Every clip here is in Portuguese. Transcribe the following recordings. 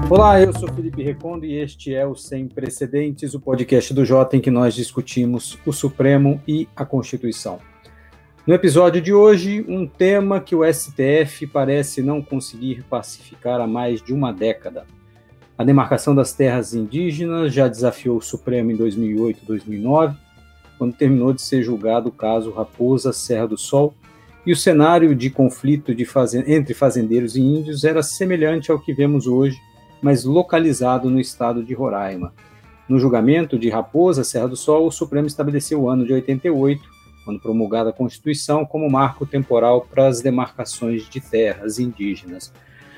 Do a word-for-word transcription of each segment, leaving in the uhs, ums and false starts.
Olá, eu sou Felipe Recondo e este é o Sem Precedentes, o podcast do Jota em que nós discutimos o Supremo e a Constituição. No episódio de hoje, um tema que o S T F parece não conseguir pacificar há mais de uma década. A demarcação das terras indígenas já desafiou o Supremo em dois mil e oito e dois mil e nove, quando terminou de ser julgado o caso Raposa Serra do Sol, e o cenário de conflito de fazen- entre fazendeiros e índios era semelhante ao que vemos hoje, mas localizado no estado de Roraima. No julgamento de Raposa Serra do Sol, o Supremo estabeleceu o ano de oitenta e oito, quando promulgada a Constituição, como marco temporal para as demarcações de terras indígenas.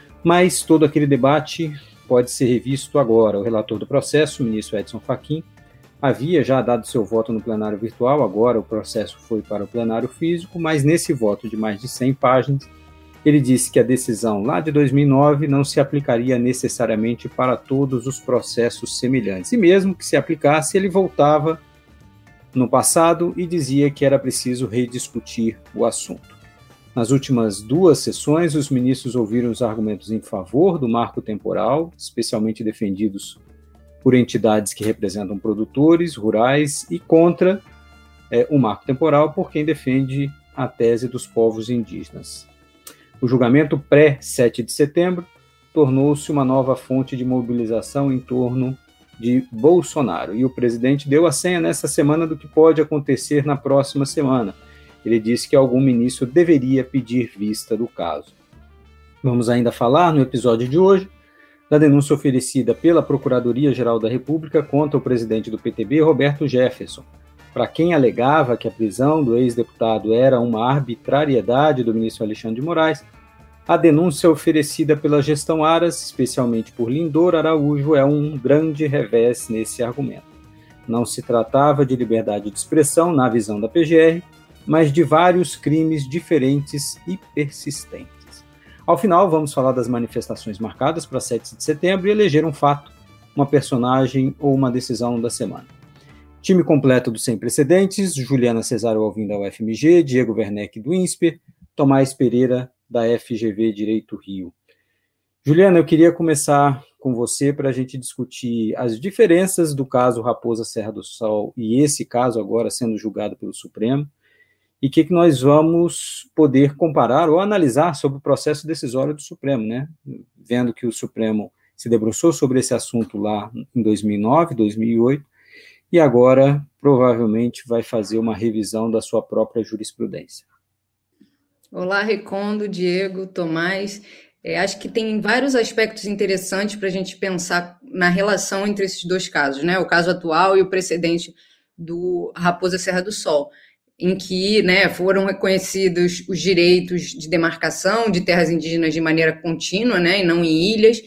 Mas todo aquele debate pode ser revisto agora. O relator do processo, o ministro Edson Fachin, havia já dado seu voto no plenário virtual, agora o processo foi para o plenário físico, mas nesse voto de mais de cem páginas, ele disse que a decisão lá de dois mil e nove não se aplicaria necessariamente para todos os processos semelhantes. E mesmo que se aplicasse, ele voltava no passado e dizia que era preciso rediscutir o assunto. Nas últimas duas sessões, os ministros ouviram os argumentos em favor do marco temporal, especialmente defendidos por entidades que representam produtores rurais, e contra é, o marco temporal por quem defende a tese dos povos indígenas. O julgamento pré-sete de setembro tornou-se uma nova fonte de mobilização em torno de Bolsonaro. E o presidente deu a senha nessa semana do que pode acontecer na próxima semana. Ele disse que algum ministro deveria pedir vista do caso. Vamos ainda falar, no episódio de hoje, da denúncia oferecida pela Procuradoria-Geral da República contra o presidente do P T B, Roberto Jefferson. Para quem alegava que a prisão do ex-deputado era uma arbitrariedade do ministro Alexandre de Moraes, a denúncia oferecida pela gestão Aras, especialmente por Lindor Araújo, é um grande revés nesse argumento. Não se tratava de liberdade de expressão na visão da P G R, mas de vários crimes diferentes e persistentes. Ao final, vamos falar das manifestações marcadas para sete de setembro e eleger um fato, uma personagem ou uma decisão da semana. Time completo do Sem Precedentes: Juliana Cesário Alvim da U F M G, Diego Werneck do INSPER, Tomás Pereira da F G V Direito Rio. Juliana, eu queria começar com você para a gente discutir as diferenças do caso Raposa Serra do Sol e esse caso agora sendo julgado pelo Supremo, e o que, que nós vamos poder comparar ou analisar sobre o processo decisório do Supremo, né? Vendo que o Supremo se debruçou sobre esse assunto lá em dois mil e nove, dois mil e oito, e agora provavelmente vai fazer uma revisão da sua própria jurisprudência. Olá, Recondo, Diego, Tomás. É, acho que tem vários aspectos interessantes para a gente pensar na relação entre esses dois casos, né? O caso atual e o precedente do Raposa Serra do Sol, em que, né, foram reconhecidos os direitos de demarcação de terras indígenas de maneira contínua, né, e não em ilhas,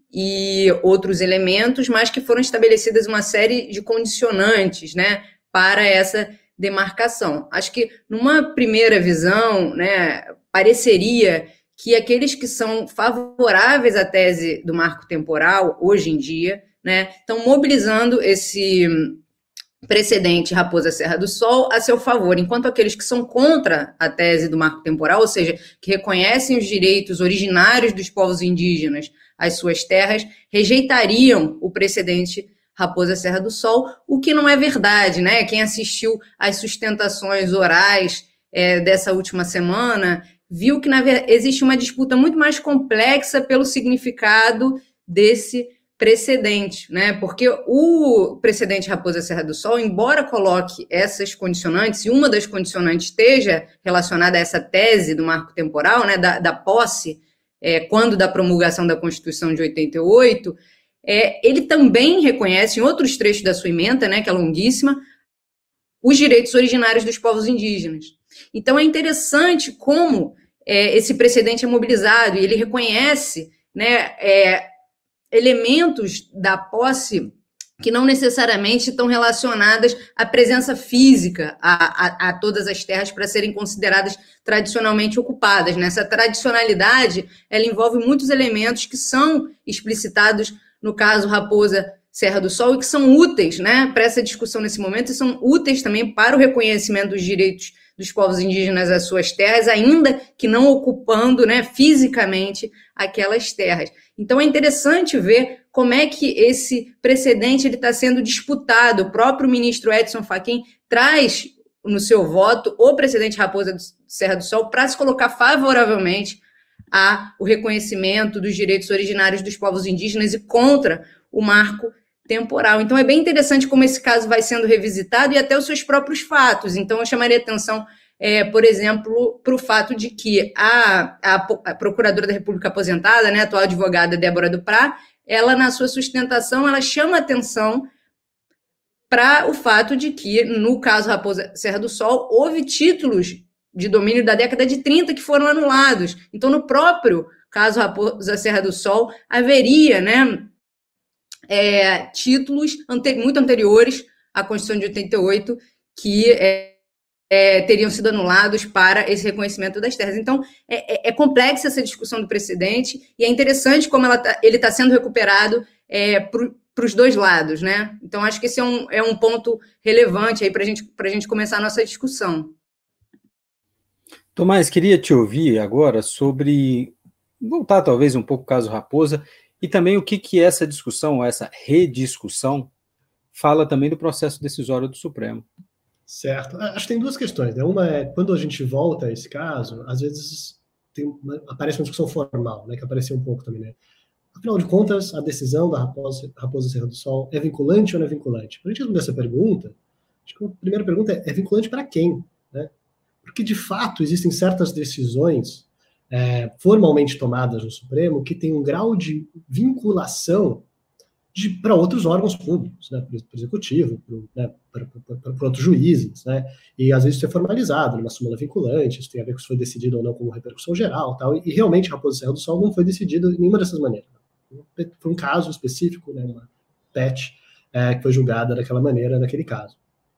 e outros elementos, mas que foram estabelecidas uma série de condicionantes, né, para essa demarcação. Acho que, numa primeira visão, né, pareceria que aqueles que são favoráveis à tese do marco temporal, hoje em dia, né, estão mobilizando esse precedente Raposa Serra do Sol a seu favor, enquanto aqueles que são contra a tese do marco temporal, ou seja, que reconhecem os direitos originários dos povos indígenas às suas terras, rejeitariam o precedente Raposa Serra do Sol, o que não é verdade, né? Quem assistiu às sustentações orais é, dessa última semana viu que na verdade existe uma disputa muito mais complexa pelo significado desse precedente, né? Porque o precedente Raposa Serra do Sol, embora coloque essas condicionantes, e uma das condicionantes esteja relacionada a essa tese do marco temporal, né, da, da posse, é, quando da promulgação da Constituição de oitenta e oito, é, ele também reconhece, em outros trechos da sua ementa, né, que é longuíssima, os direitos originários dos povos indígenas. Então é interessante como é, esse precedente é mobilizado, e ele reconhece, né, é, elementos da posse que não necessariamente estão relacionadas à presença física a, a, a todas as terras para serem consideradas tradicionalmente ocupadas. Né? Essa tradicionalidade, ela envolve muitos elementos que são explicitados no caso Raposa Serra do Sol e que são úteis, né, para essa discussão nesse momento, e são úteis também para o reconhecimento dos direitos dos povos indígenas às suas terras, ainda que não ocupando, né, fisicamente aquelas terras. Então é interessante ver como é que esse precedente está sendo disputado. O próprio ministro Edson Fachin traz no seu voto o precedente Raposa Serra do Sol para se colocar favoravelmente ao reconhecimento dos direitos originários dos povos indígenas e contra o marco temporal. Então é bem interessante como esse caso vai sendo revisitado e até os seus próprios fatos. Então eu chamaria atenção, é, por exemplo, para o fato de que a, a, a Procuradora da República aposentada, né, a atual advogada Débora Duprá, ela na sua sustentação, ela chama atenção para o fato de que, no caso Raposa Serra do Sol, houve títulos de domínio da década de trinta que foram anulados. Então, no próprio caso Raposa Serra do Sol, haveria, né, é, títulos ante- muito anteriores à Constituição de oitenta e oito que é, é, teriam sido anulados para esse reconhecimento das terras. Então, é, é, é complexa essa discussão do precedente e é interessante como ela tá, ele está sendo recuperado é, para os dois lados, né? Então, acho que esse é um, é um ponto relevante aí para gente, a gente começar a nossa discussão. Tomás, queria te ouvir agora sobre, voltar talvez um pouco ao caso Raposa, e também o que, que essa discussão, essa rediscussão, fala também do processo decisório do Supremo. Certo. Acho que tem duas questões, né? Uma é, quando a gente volta a esse caso, às vezes tem uma, aparece uma discussão formal, né? Que apareceu um pouco também, né? Afinal de contas, a decisão da Raposa, Raposa Serra do Sol é vinculante ou não é vinculante? Para a gente responder essa pergunta, acho que a primeira pergunta é, é vinculante para quem, né? Porque, de fato, existem certas decisões é, formalmente tomadas no Supremo que têm um grau de vinculação para outros órgãos públicos, né, para o Executivo, para né, outros juízes, né, e às vezes isso é formalizado numa súmula vinculante, isso tem a ver com se foi decidido ou não como repercussão geral, tal, e, e realmente a Raposa Serra do Sol não foi decidido de nenhuma dessas maneiras. Foi um caso específico, né, uma P E T, é, que foi julgada daquela maneira, naquele caso.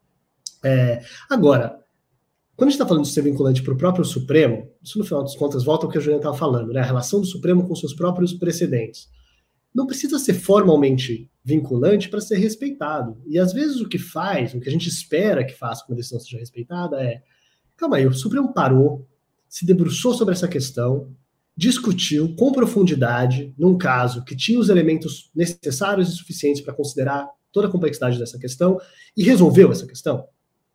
É, agora, quando a gente está falando de ser vinculante para o próprio Supremo, isso no final das contas volta ao que a Juliana estava falando, né, a relação do Supremo com seus próprios precedentes. Não precisa ser formalmente vinculante para ser respeitado. E às vezes o que faz, o que a gente espera que faça quando a decisão seja respeitada é, calma aí, o Supremo parou, se debruçou sobre essa questão, discutiu com profundidade, num caso que tinha os elementos necessários e suficientes para considerar toda a complexidade dessa questão e resolveu essa questão.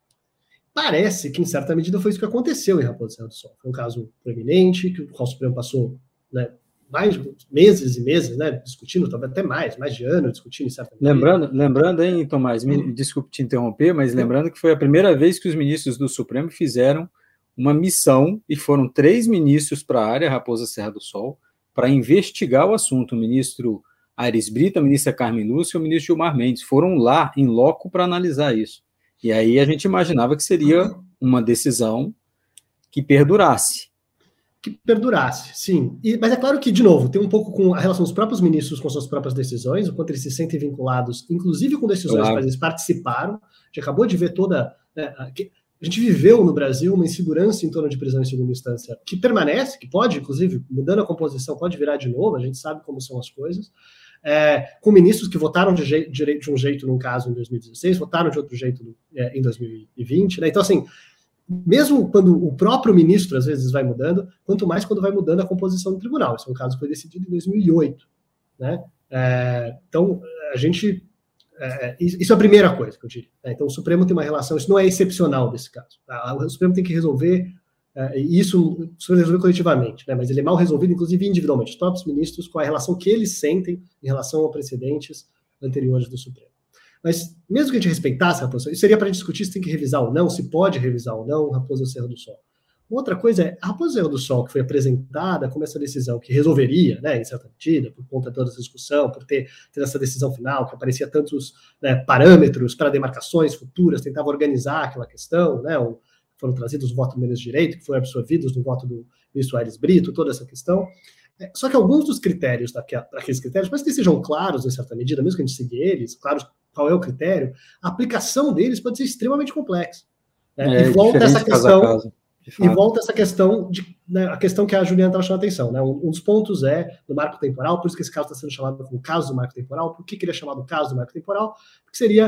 Parece que, em certa medida, foi isso que aconteceu em Raposa Serra do Sol. Foi um caso proeminente, que o qual o Supremo passou, né, mais meses e meses, né, discutindo, talvez até mais, mais de ano discutindo, certamente. Lembrando, lembrando, hein, Tomás, me hum. desculpe te interromper, mas lembrando que foi a primeira vez que os ministros do Supremo fizeram uma missão, e foram três ministros para a área Raposa Serra do Sol, para investigar o assunto. O ministro Aires Brito, a ministra Carmen Lúcia e o ministro Gilmar Mendes foram lá, em loco, para analisar isso. E aí a gente imaginava que seria uma decisão que perdurasse. Que perdurasse, sim. E, mas é claro que, de novo, tem um pouco com a relação dos próprios ministros com suas próprias decisões, o quanto eles se sentem vinculados, inclusive com decisões claro. que eles participaram. A gente acabou de ver toda... Né, a, a gente viveu no Brasil uma insegurança em torno de prisão em segunda instância, que permanece, que pode, inclusive, mudando a composição, pode virar de novo, a gente sabe como são as coisas, é, com ministros que votaram de, je, de, de um jeito num caso em dois mil e dezesseis, votaram de outro jeito é, em dois mil e vinte, né? Então, assim, mesmo quando o próprio ministro, às vezes, vai mudando, quanto mais quando vai mudando a composição do tribunal. Esse é um caso que foi decidido em dois mil e oito. Né? É, então, a gente... É, isso é a primeira coisa que eu diria. Né? Então, o Supremo tem uma relação... Isso não é excepcional desse caso. Tá? O Supremo tem que resolver... É, e isso o Supremo resolver coletivamente, né? Mas ele é mal resolvido, inclusive individualmente. Os próprios ministros, com a relação que eles sentem em relação a precedentes anteriores do Supremo. Mas, mesmo que a gente respeitasse a Raposa, isso seria para a gente discutir se tem que revisar ou não, se pode revisar ou não Raposa Serra do Sol. Outra coisa é, a Raposa Serra do Sol, que foi apresentada como essa decisão que resolveria, né, em certa medida, por conta de toda essa discussão, por ter, ter essa decisão final, que aparecia tantos, né, parâmetros para demarcações futuras, tentava organizar aquela questão, né, ou foram trazidos os votos menos direito, que foram absorvidos no voto do ministro Aires Brito, toda essa questão. É, só que alguns dos critérios, daqueles critérios, mas que sejam claros, em certa medida, mesmo que a gente siga eles, claros qual é o critério, a aplicação deles pode ser extremamente complexa. Né? É, e volta essa questão, caso, e volta essa questão de, né, a questão que a Juliana estava chamando a atenção. Né? Um, um dos pontos é do marco temporal, por isso que esse caso está sendo chamado como caso do marco temporal. Por que, que ele é chamado caso do marco temporal? Porque seria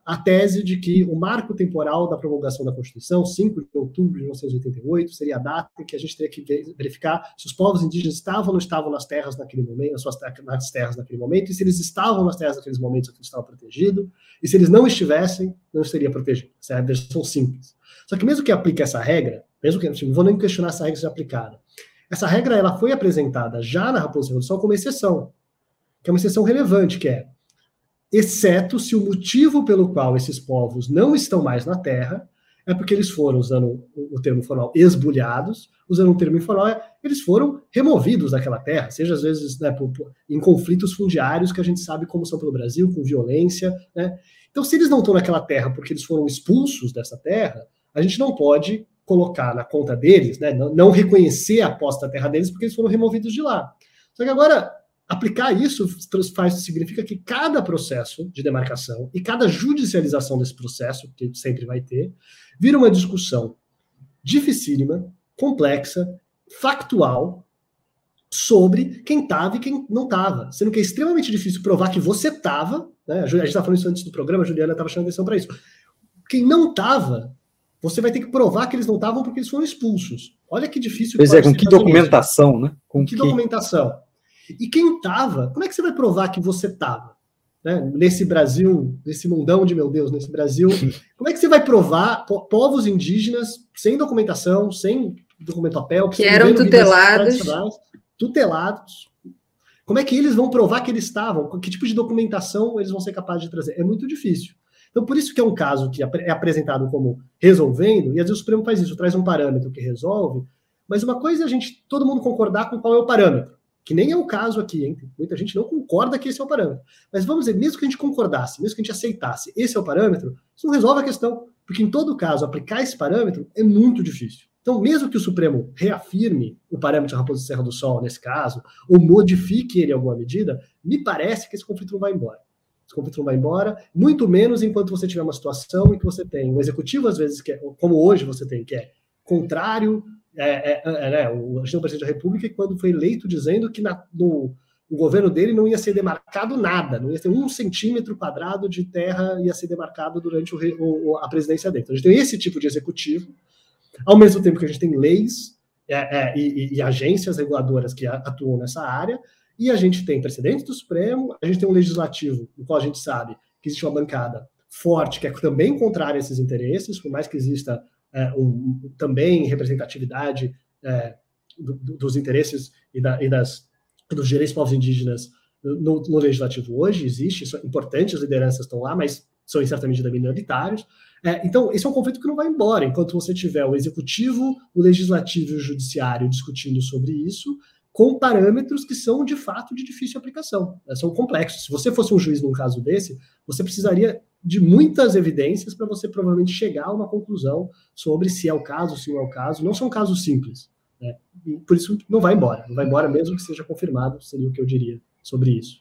a tese de que o marco temporal da promulgação da Constituição, cinco de outubro de mil novecentos e oitenta e oito, seria a data em que a gente teria que verificar se os povos indígenas estavam ou não estavam nas terras naquele momento, nas suas nas terras naquele momento, e se eles estavam nas terras naqueles momentos que eles estavam protegidos, e se eles não estivessem, não seria protegido. Essa é a versão simples. Só que mesmo que aplique essa regra, mesmo que não vou nem questionar essa regra ser aplicada, essa regra ela foi apresentada já na Raposa Serra do Sol como exceção, que é uma exceção relevante, que é exceto se o motivo pelo qual esses povos não estão mais na Terra é porque eles foram, usando o termo formal, esbulhados, usando um termo informal, eles foram removidos daquela terra, seja às vezes, né, por, por, em conflitos fundiários que a gente sabe como são pelo Brasil, com violência, né? Então, se eles não estão naquela terra porque eles foram expulsos dessa terra, a gente não pode colocar na conta deles, né, não, não reconhecer a posse da terra deles porque eles foram removidos de lá. Só que agora, aplicar isso faz, significa que cada processo de demarcação e cada judicialização desse processo, que sempre vai ter, vira uma discussão dificílima, complexa, factual, sobre quem estava e quem não estava. Sendo que é extremamente difícil provar que você estava, né? A gente estava falando isso antes do programa, a Juliana estava chamando atenção para isso. Quem não estava, você vai ter que provar que eles não estavam porque eles foram expulsos. Olha que difícil. Pois é, com que documentação, né? Com, com que, que documentação? E quem estava, como é que você vai provar que você estava? Né? Nesse Brasil, nesse mundão de meu Deus, nesse Brasil, como é que você vai provar po- povos indígenas sem documentação, sem documento papel, que eram tutelados, tutelados? Como é que eles vão provar que eles estavam? Que tipo de documentação eles vão ser capazes de trazer? É muito difícil. Então, por isso que é um caso que é apresentado como resolvendo, e às vezes o Supremo faz isso, traz um parâmetro que resolve, mas uma coisa é a gente, todo mundo concordar com qual é o parâmetro. Que nem é o caso aqui, hein? Muita gente não concorda que esse é o parâmetro. Mas vamos dizer, mesmo que a gente concordasse, mesmo que a gente aceitasse, esse é o parâmetro, isso não resolve a questão. Porque, em todo caso, aplicar esse parâmetro é muito difícil. Então, mesmo que o Supremo reafirme o parâmetro da Raposa Serra do Sol, nesse caso, ou modifique ele em alguma medida, me parece que esse conflito não vai embora. Esse conflito não vai embora, muito menos enquanto você tiver uma situação em que você tem um executivo, às vezes, que é, como hoje você tem, que é contrário. É, é, é, né, o, o presidente da República, quando foi eleito, dizendo que na, no, o governo dele não ia ser demarcado nada, não ia ter um centímetro quadrado de terra ia ser demarcado durante o, o, a presidência dele. Então, a gente tem esse tipo de executivo, ao mesmo tempo que a gente tem leis é, é, e, e agências reguladoras que atuam nessa área, e a gente tem precedentes do Supremo, a gente tem um legislativo, no qual a gente sabe que existe uma bancada forte, que é também contrária a esses interesses, por mais que exista É, um, também representatividade é, do, do, dos interesses e, da, e das, dos direitos dos povos indígenas no, no legislativo hoje, existe, isso é importante, as lideranças estão lá, mas são em certa medida minoritários. É, então, esse é um conflito que não vai embora, enquanto você tiver o executivo, o legislativo e o judiciário discutindo sobre isso, com parâmetros que são, de fato, de difícil aplicação, né, são complexos. Se você fosse um juiz num caso desse, você precisaria de muitas evidências para você provavelmente chegar a uma conclusão sobre se é o caso, se não é o caso. Não são casos simples, né? E por isso não vai embora. Não vai embora mesmo que seja confirmado, seria o que eu diria sobre isso.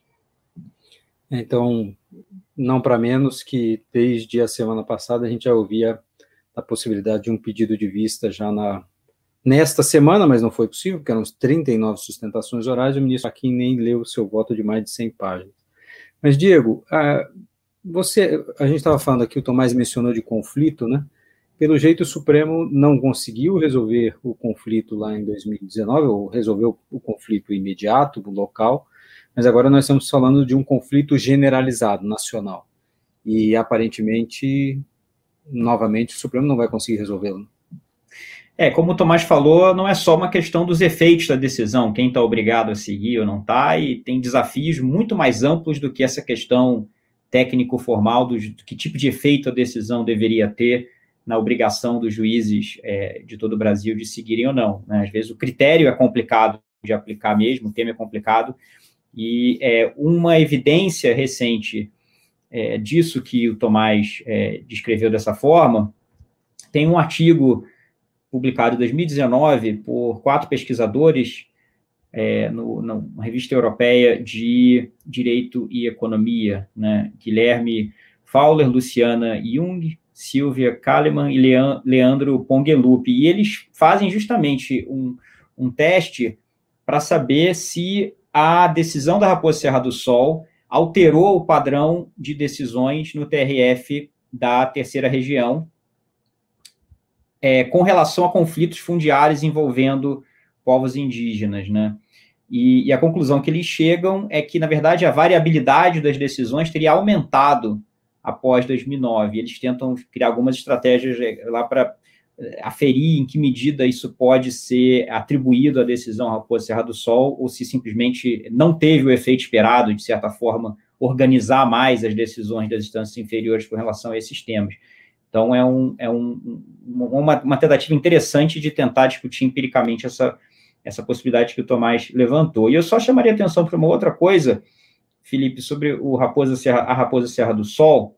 Então, não para menos que desde a semana passada a gente já ouvia a possibilidade de um pedido de vista já na, nesta semana, mas não foi possível, porque eram trinta e nove sustentações orais, o ministro Fachin nem leu o seu voto de mais de cem páginas. Mas, Diego, a Você, a gente estava falando aqui, o Tomás mencionou de conflito, né? Pelo jeito, o Supremo não conseguiu resolver o conflito lá em dois mil e dezenove, ou resolveu o conflito imediato, local, mas agora nós estamos falando de um conflito generalizado, nacional. E, aparentemente, novamente, o Supremo não vai conseguir resolvê-lo. É, como o Tomás falou, não é só uma questão dos efeitos da decisão, quem está obrigado a seguir ou não está, e tem desafios muito mais amplos do que essa questão técnico-formal do, do que tipo de efeito a decisão deveria ter na obrigação dos juízes é, de todo o Brasil de seguirem ou não, né? Às vezes o critério é complicado de aplicar mesmo, o tema é complicado, e é, uma evidência recente é, disso que o Tomás é, descreveu dessa forma, tem um artigo publicado em dois mil e dezenove por quatro pesquisadores É, no, na revista europeia de Direito e Economia, né? Guilherme Fowler, Luciana Jung, Silvia Kalemann e Leandro Pongelupi, e eles fazem justamente um, um teste para saber se a decisão da Raposa Serra do Sol alterou o padrão de decisões no T R F da terceira região, é, com relação a conflitos fundiários envolvendo povos indígenas, né? E, e a conclusão que eles chegam é que, na verdade, a variabilidade das decisões teria aumentado após dois mil e nove. Eles tentam criar algumas estratégias lá para aferir em que medida isso pode ser atribuído à decisão Raposa Serra do Sol, ou se simplesmente não teve o efeito esperado, de certa forma, organizar mais as decisões das instâncias inferiores com relação a esses temas. Então, é, um, é um, uma, uma tentativa interessante de tentar discutir empiricamente essa, essa possibilidade que o Tomás levantou. E eu só chamaria atenção para uma outra coisa, Felipe, sobre o Raposa Serra, a Raposa Serra do Sol.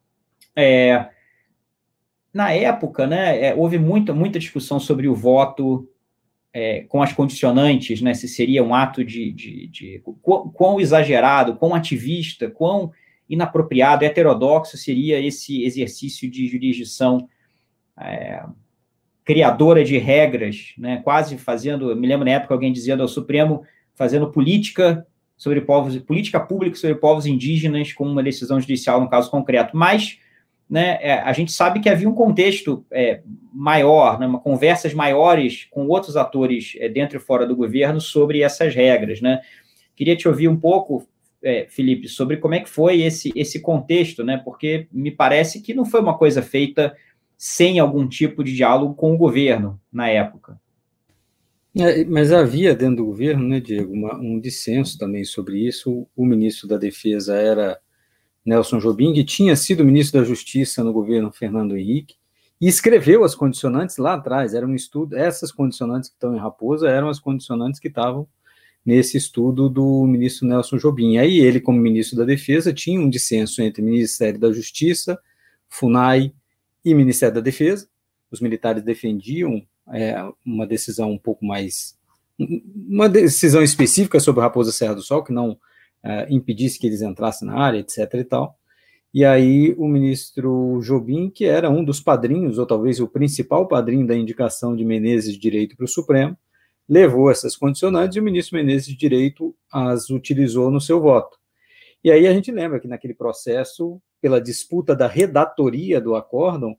É, na época, né, é, houve muita, muita discussão sobre o voto é, com as condicionantes, né, se seria um ato de, de, de quão, quão exagerado, quão ativista, quão inapropriado, heterodoxo seria esse exercício de jurisdição é, criadora de regras, né, quase fazendo, me lembro na época alguém dizendo ao Supremo, fazendo política sobre povos, política pública sobre povos indígenas com uma decisão judicial no caso concreto, mas, né, é, a gente sabe que havia um contexto é, maior, né, uma, conversas maiores com outros atores é, dentro e fora do governo sobre essas regras, né. Queria te ouvir um pouco, é, Felipe, sobre como é que foi esse, esse contexto, né, porque me parece que não foi uma coisa feita sem algum tipo de diálogo com o governo na época. É, mas havia dentro do governo, né, Diego, uma, um dissenso também sobre isso. O ministro da Defesa era Nelson Jobim, que tinha sido ministro da Justiça no governo Fernando Henrique, e escreveu as condicionantes lá atrás. Era um estudo, essas condicionantes que estão em Raposa eram as condicionantes que estavam nesse estudo do ministro Nelson Jobim. Aí ele, como ministro da Defesa, tinha um dissenso entre Ministério da Justiça, FUNAI e Ministério da Defesa. Os militares defendiam é, uma decisão um pouco mais, uma decisão específica sobre a Raposa Serra do Sol, que não é, impedisse que eles entrassem na área, etc e tal. E aí o ministro Jobim, que era um dos padrinhos, ou talvez o principal padrinho da indicação de Menezes de Direito para o Supremo, levou essas condicionantes e o ministro Menezes de Direito as utilizou no seu voto. E aí a gente lembra que naquele processo, pela disputa da redatoria do acórdão,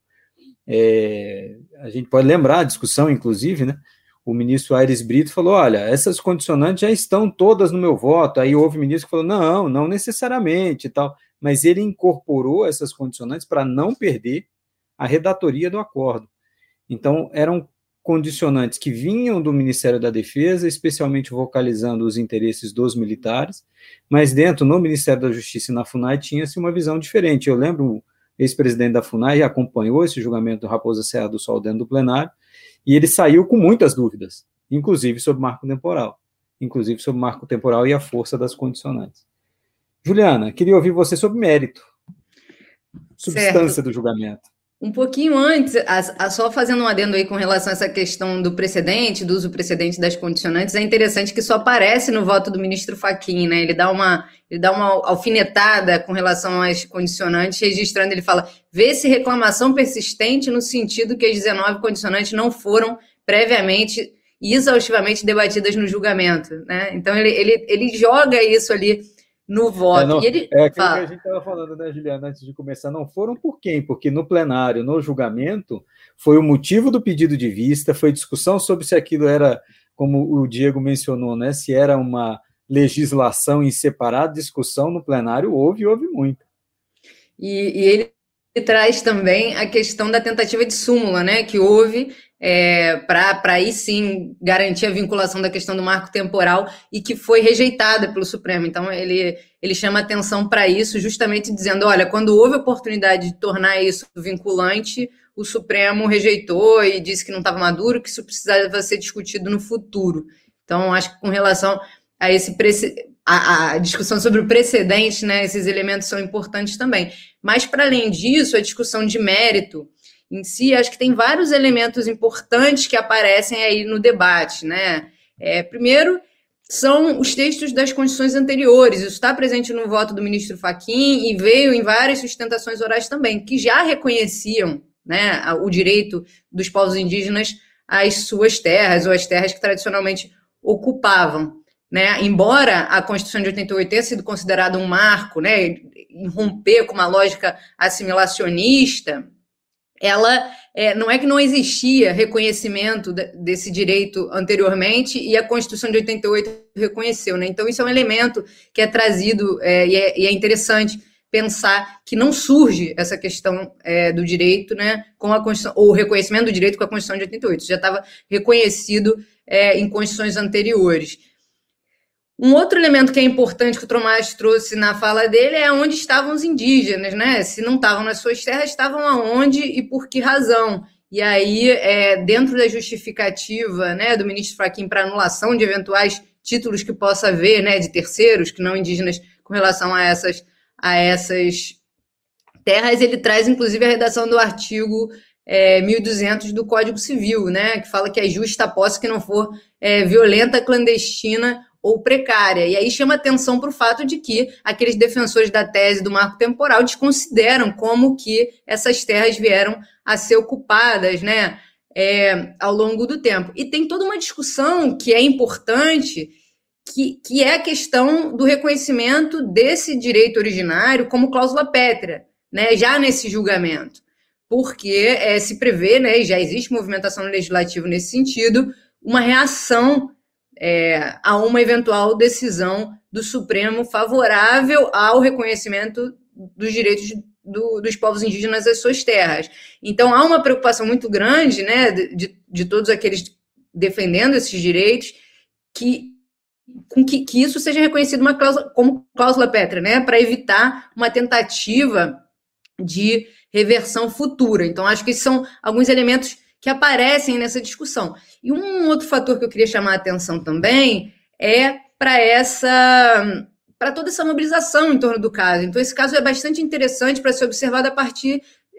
é, a gente pode lembrar a discussão, inclusive, né? O ministro Aires Brito falou, olha, essas condicionantes já estão todas no meu voto. Aí houve ministro que falou, não, não necessariamente e tal. Mas ele incorporou essas condicionantes para não perder a redatoria do acórdão. Então, eram condicionantes que vinham do Ministério da Defesa, especialmente vocalizando os interesses dos militares, mas dentro, no Ministério da Justiça e na FUNAI, tinha-se uma visão diferente. Eu lembro, o ex-presidente da FUNAI acompanhou esse julgamento do Raposa Serra do Sol dentro do plenário, e ele saiu com muitas dúvidas, inclusive sobre marco temporal, inclusive sobre marco temporal e a força das condicionantes. Juliana, queria ouvir você sobre mérito, substância certo. Do julgamento. Um pouquinho antes, a, a, só fazendo um adendo aí com relação a essa questão do precedente, do uso precedente das condicionantes, é interessante que só aparece no voto do ministro Fachin, né? Ele dá uma, ele dá uma alfinetada com relação às condicionantes, registrando, ele fala, vê-se reclamação persistente no sentido que as dezenove condicionantes não foram previamente e exaustivamente debatidas no julgamento, né? Então, ele, ele, ele joga isso ali no voto. É, não, e ele é aquilo fala... que a gente estava falando, né, Juliana, antes de começar, não foram por quem? Porque no plenário, no julgamento, foi o motivo do pedido de vista, foi discussão sobre se aquilo era, como o Diego mencionou, né, se era uma legislação em separado, discussão no plenário, houve e houve muito. E, e ele traz também a questão da tentativa de súmula, né, que houve é, para aí sim garantir a vinculação da questão do marco temporal e que foi rejeitada pelo Supremo. Então, ele, ele chama atenção para isso, justamente dizendo, olha, quando houve a oportunidade de tornar isso vinculante, o Supremo rejeitou e disse que não estava maduro, que isso precisava ser discutido no futuro. Então, acho que com relação a esse a, a discussão sobre o precedente, né, esses elementos são importantes também. Mas, para além disso, a discussão de mérito em si, acho que tem vários elementos importantes que aparecem aí no debate, né? É, primeiro, são os textos das constituições anteriores, isso está presente no voto do ministro Fachin e veio em várias sustentações orais também, que já reconheciam, né, o direito dos povos indígenas às suas terras, ou às terras que tradicionalmente ocupavam, né? Embora a Constituição de oitenta e oito tenha sido considerada um marco, né, em romper com uma lógica assimilacionista, ela é, não é que não existia reconhecimento de, desse direito anteriormente e a Constituição de oitenta e oito reconheceu, né? Então isso é um elemento que é trazido é, e, é, e é interessante pensar que não surge essa questão é, do direito, né, com a Constituição, ou o reconhecimento do direito com a Constituição de oitenta e oito, isso já estava reconhecido é, em constituições anteriores. Um outro elemento que é importante que o Tomás trouxe na fala dele é onde estavam os indígenas, né? Se não estavam nas suas terras, estavam aonde e por que razão? E aí, é, dentro da justificativa, né, do ministro Fachin para anulação de eventuais títulos que possa haver, né, de terceiros que não indígenas com relação a essas, a essas terras, ele traz inclusive a redação do artigo é, mil e duzentos do Código Civil, né, que fala que é justa a posse que não for é, violenta, clandestina ou precária. E aí chama atenção para o fato de que aqueles defensores da tese do marco temporal desconsideram como que essas terras vieram a ser ocupadas, né, é, ao longo do tempo. E tem toda uma discussão que é importante, que, que é a questão do reconhecimento desse direito originário como cláusula pétrea, né, já nesse julgamento. Porque é, se prevê, né, e já existe movimentação legislativa nesse sentido, uma reação É, a uma eventual decisão do Supremo favorável ao reconhecimento dos direitos do, dos povos indígenas às suas terras. Então, há uma preocupação muito grande, né, de, de todos aqueles defendendo esses direitos, que, com que, que isso seja reconhecido uma cláusula, como cláusula pétrea, né, para evitar uma tentativa de reversão futura. Então, acho que esses são alguns elementos que aparecem nessa discussão. E um outro fator que eu queria chamar a atenção também é para essa, para toda essa mobilização em torno do caso. Então, esse caso é bastante interessante para ser observado a partir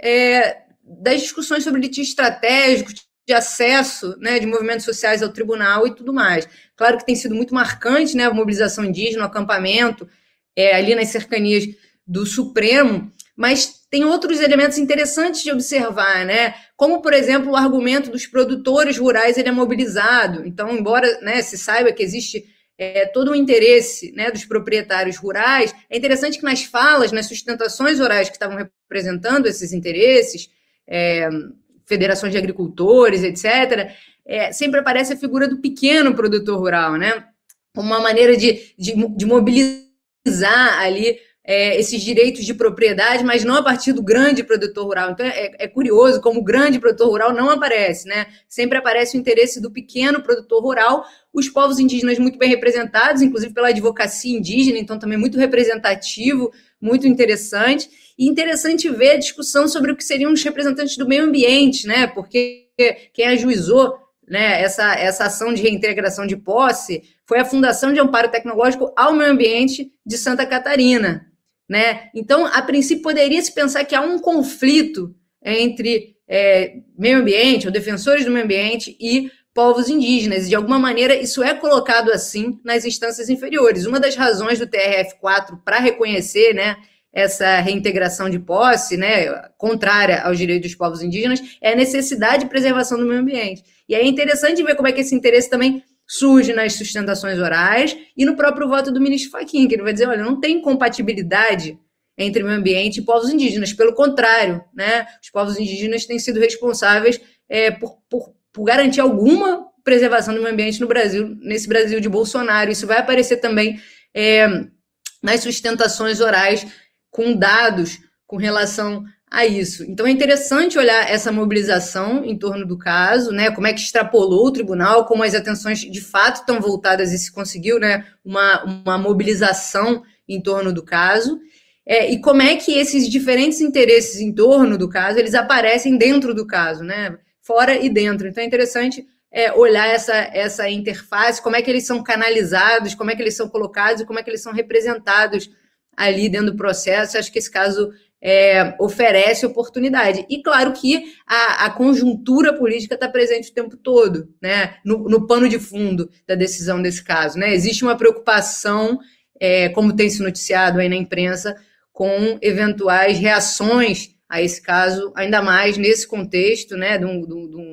é, das discussões sobre litígio estratégico, de acesso, né, de movimentos sociais ao tribunal e tudo mais. Claro que tem sido muito marcante, né, a mobilização indígena, o acampamento, é, ali nas cercanias do Supremo, mas tem outros elementos interessantes de observar, né? Como, por exemplo, o argumento dos produtores rurais ele é mobilizado. Então, embora, né, se saiba que existe é, todo um interesse, né, dos proprietários rurais, é interessante que nas falas, nas sustentações orais que estavam representando esses interesses, é, federações de agricultores, etcétera, é, sempre aparece a figura do pequeno produtor rural, né? Como uma maneira de, de, de mobilizar ali É, esses direitos de propriedade, mas não a partir do grande produtor rural. Então, é, é curioso como o grande produtor rural não aparece, né? Sempre aparece o interesse do pequeno produtor rural, os povos indígenas muito bem representados, inclusive pela advocacia indígena, então também muito representativo, muito interessante. E interessante ver a discussão sobre o que seriam os representantes do meio ambiente, né? Porque quem ajuizou, né, essa, essa ação de reintegração de posse foi a Fundação de Amparo Tecnológico ao Meio Ambiente de Santa Catarina. Né? Então, a princípio, poderia-se pensar que há um conflito entre é, meio ambiente, ou defensores do meio ambiente, e povos indígenas. E, de alguma maneira, isso é colocado assim nas instâncias inferiores. Uma das razões do T R F quatro para reconhecer, né, essa reintegração de posse, né, contrária aos direitos dos povos indígenas, é a necessidade de preservação do meio ambiente. E é interessante ver como é que esse interesse também surge nas sustentações orais e no próprio voto do ministro Fachin, que ele vai dizer, olha, não tem compatibilidade entre meio ambiente e povos indígenas, pelo contrário, né, os povos indígenas têm sido responsáveis é, por, por, por garantir alguma preservação do meio ambiente no Brasil, nesse Brasil de Bolsonaro. Isso vai aparecer também é, nas sustentações orais com dados com relação a isso. Então, é interessante olhar essa mobilização em torno do caso, né, como é que extrapolou o tribunal, como as atenções de fato estão voltadas e se conseguiu, né, uma, uma mobilização em torno do caso, é, e como é que esses diferentes interesses em torno do caso, eles aparecem dentro do caso, né, fora e dentro. Então, é interessante é, olhar essa, essa interface, como é que eles são canalizados, como é que eles são colocados e como é que eles são representados ali dentro do processo. Acho que esse caso É, oferece oportunidade. E claro que a, a conjuntura política está presente o tempo todo, né, no, no pano de fundo da decisão desse caso. Né? Existe uma preocupação, é, como tem se noticiado aí na imprensa, com eventuais reações a esse caso, ainda mais nesse contexto, né, de, um, de, um,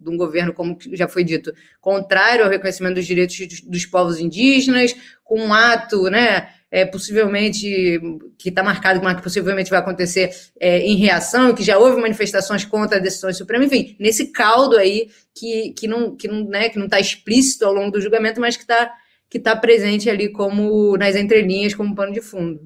de um governo, como já foi dito, contrário ao reconhecimento dos direitos dos povos indígenas, com um ato, né, é, possivelmente, que está marcado como que possivelmente vai acontecer é, em reação, que já houve manifestações contra a decisão do Supremo, enfim, nesse caldo aí que, que não que não, né, que não está explícito ao longo do julgamento, mas que está que tá presente ali como nas entrelinhas, como pano de fundo.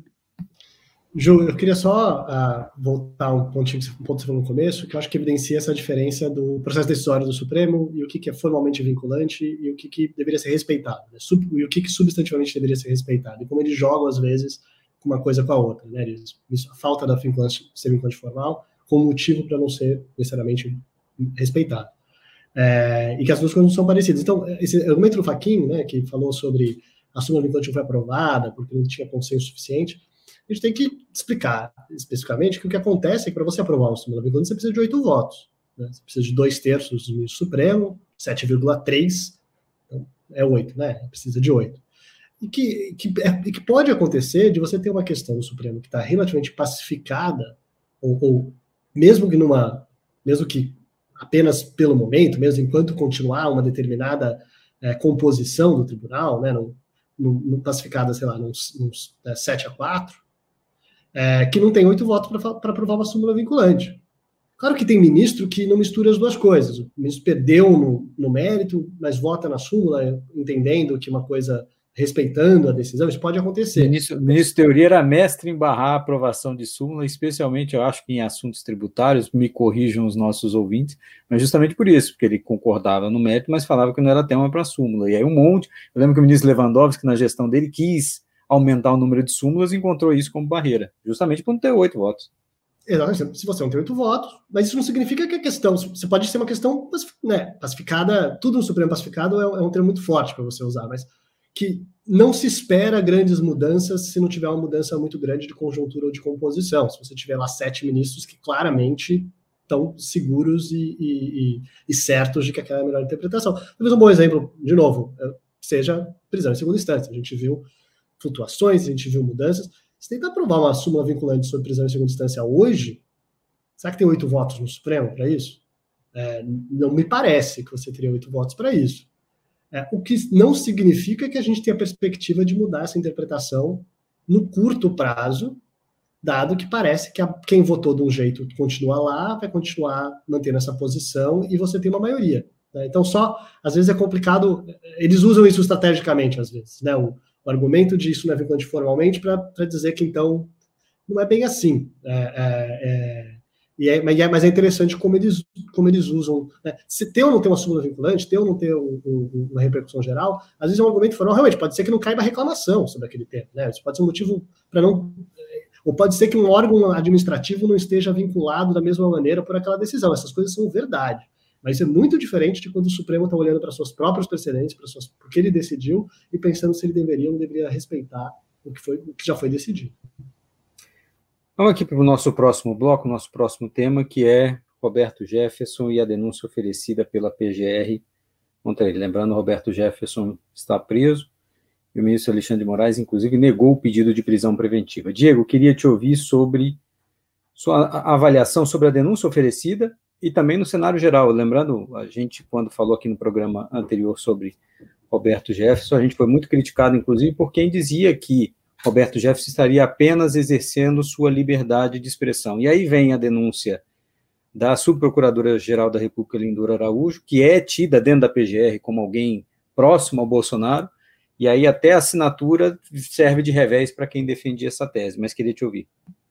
Ju, eu queria só uh, voltar um pontinho, um ponto que você falou no começo, que eu acho que evidencia essa diferença do processo decisório do Supremo e o que, que é formalmente vinculante e o que, que deveria ser respeitado, né? Sub, e o que, que substantivamente deveria ser respeitado, e como eles jogam, às vezes, uma coisa com a outra, né? Eles, a falta da vinculante, ser vinculante formal como motivo para não ser necessariamente respeitado. É, e que as duas coisas não são parecidas. Então, esse argumento do Fachin, né, que falou sobre a súmula vinculante não foi aprovada porque não tinha consenso suficiente, a gente tem que explicar especificamente que o que acontece é que para você aprovar uma súmula vinculante você precisa de oito votos. Né? Você precisa de dois terços do ministro Supremo, sete vírgula três, então é oito, né? Precisa de oito. E que, que, é, e que pode acontecer de você ter uma questão no Supremo que está relativamente pacificada, ou, ou mesmo que numa, mesmo que apenas pelo momento, mesmo enquanto continuar uma determinada é, composição do tribunal, né, no, no, no pacificada, sei lá, nos, nos é, sete a quatro, É, que não tem oito votos para aprovar uma súmula vinculante. Claro que tem ministro que não mistura as duas coisas. O ministro perdeu no, no mérito, mas vota na súmula, entendendo que uma coisa, respeitando a decisão, isso pode acontecer. O ministro, ministro Teoria era mestre em barrar a aprovação de súmula, especialmente, eu acho que em assuntos tributários, me corrijam os nossos ouvintes, mas justamente por isso, porque ele concordava no mérito, mas falava que não era tema para súmula. E aí um monte, eu lembro que o ministro Lewandowski, na gestão dele, quis aumentar o número de súmulas e encontrou isso como barreira, justamente por não ter oito votos. Exatamente, se você não tem oito votos, mas isso não significa que a questão, você pode ser uma questão, né, pacificada, tudo no Supremo pacificado é, é um termo muito forte para você usar, mas que não se espera grandes mudanças se não tiver uma mudança muito grande de conjuntura ou de composição, se você tiver lá sete ministros que claramente estão seguros e, e, e, e certos de que aquela é a melhor interpretação. Talvez um bom exemplo, de novo, seja prisão em segunda instância. A gente viu flutuações, a gente viu mudanças. Se tentar aprovar uma súmula vinculante sobre prisão em segunda instância hoje, será que tem oito votos no Supremo para isso? É, não me parece que você teria oito votos para isso. É, o que não significa que a gente tenha a perspectiva de mudar essa interpretação no curto prazo, dado que parece que a, quem votou de um jeito continua lá, vai continuar mantendo essa posição e você tem uma maioria. Né? Então, só, às vezes é complicado, eles usam isso estrategicamente, às vezes, né? O, o argumento de isso não é vinculante formalmente para dizer que, então, não é bem assim. É, é, é, e é, mas é interessante como eles, como eles usam. Né? Se ter ou não ter uma súmula vinculante, ter ou não ter um, um, uma repercussão geral, às vezes é um argumento formal, realmente, pode ser que não caiba reclamação sobre aquele tema. Né? Isso pode ser um motivo para não... Ou pode ser que um órgão administrativo não esteja vinculado da mesma maneira por aquela decisão. Essas coisas são verdade. Mas isso é muito diferente de quando o Supremo está olhando para suas próprias precedentes, para suas, o que ele decidiu, e pensando se ele deveria ou não deveria respeitar o que, foi, o que já foi decidido. Vamos aqui para o nosso próximo bloco, nosso próximo tema, que é Roberto Jefferson e a denúncia oferecida pela P G R contra ele. Lembrando, Roberto Jefferson está preso e o ministro Alexandre de Moraes, inclusive, negou o pedido de prisão preventiva. Diego, queria te ouvir sobre sua avaliação sobre a denúncia oferecida e também no cenário geral. Lembrando, a gente, quando falou aqui no programa anterior sobre Roberto Jefferson, a gente foi muito criticado, inclusive, por quem dizia que Roberto Jefferson estaria apenas exercendo sua liberdade de expressão. E aí vem a denúncia da subprocuradora-geral da República, Lindora Araújo, que é tida dentro da P G R como alguém próximo ao Bolsonaro, e aí até a assinatura serve de revés para quem defendia essa tese, mas queria te ouvir.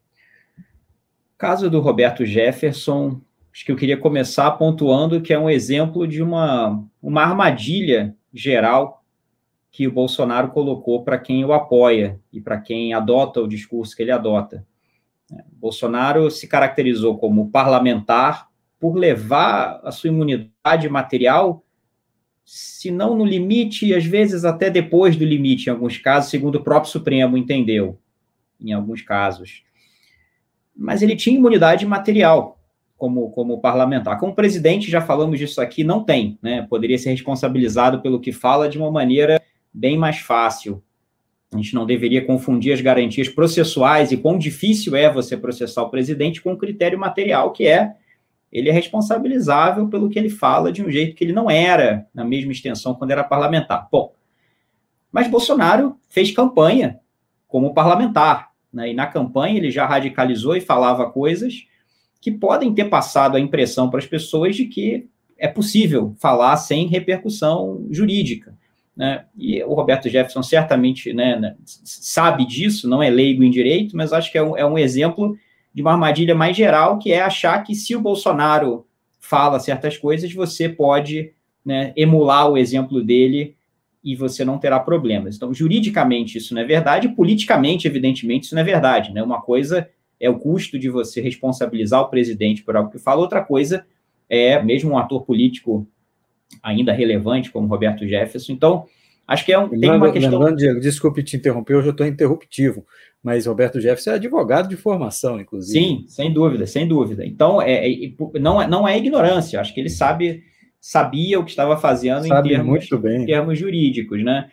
O caso do Roberto Jefferson, acho que eu queria começar pontuando que é um exemplo de uma, uma armadilha geral que o Bolsonaro colocou para quem o apoia e para quem adota o discurso que ele adota. O Bolsonaro se caracterizou como parlamentar por levar a sua imunidade material, se não no limite, e às vezes até depois do limite, em alguns casos, segundo o próprio Supremo entendeu, em alguns casos. Mas ele tinha imunidade material como, como parlamentar. Como presidente, já falamos disso aqui, não tem, né? Poderia ser responsabilizado pelo que fala de uma maneira bem mais fácil. A gente não deveria confundir as garantias processuais e quão difícil é você processar o presidente com o critério material, que é ele é responsabilizável pelo que ele fala de um jeito que ele não era na mesma extensão quando era parlamentar. Bom, mas Bolsonaro fez campanha como parlamentar, né? E na campanha ele já radicalizou e falava coisas que podem ter passado a impressão para as pessoas de que é possível falar sem repercussão jurídica, né? E o Roberto Jefferson certamente, né, sabe disso, não é leigo em direito, mas acho que é um, é um exemplo de uma armadilha mais geral, que é achar que se o Bolsonaro fala certas coisas, você pode, né, emular o exemplo dele e você não terá problemas. Então, juridicamente isso não é verdade, politicamente, evidentemente, isso não é verdade, né? Uma coisa é o custo de você responsabilizar o presidente por algo que fala, outra coisa é mesmo um ator político ainda relevante, como Roberto Jefferson. Então, acho que é um, tem uma questão... Lembrando, Diego, desculpe te interromper, hoje eu estou interruptivo, mas Roberto Jefferson é advogado de formação, inclusive. Sim, sem dúvida, sem dúvida. Então, é, é, não, é, não é ignorância, acho que ele sabe, sabia o que estava fazendo sabe em termos, muito bem. em termos jurídicos, né?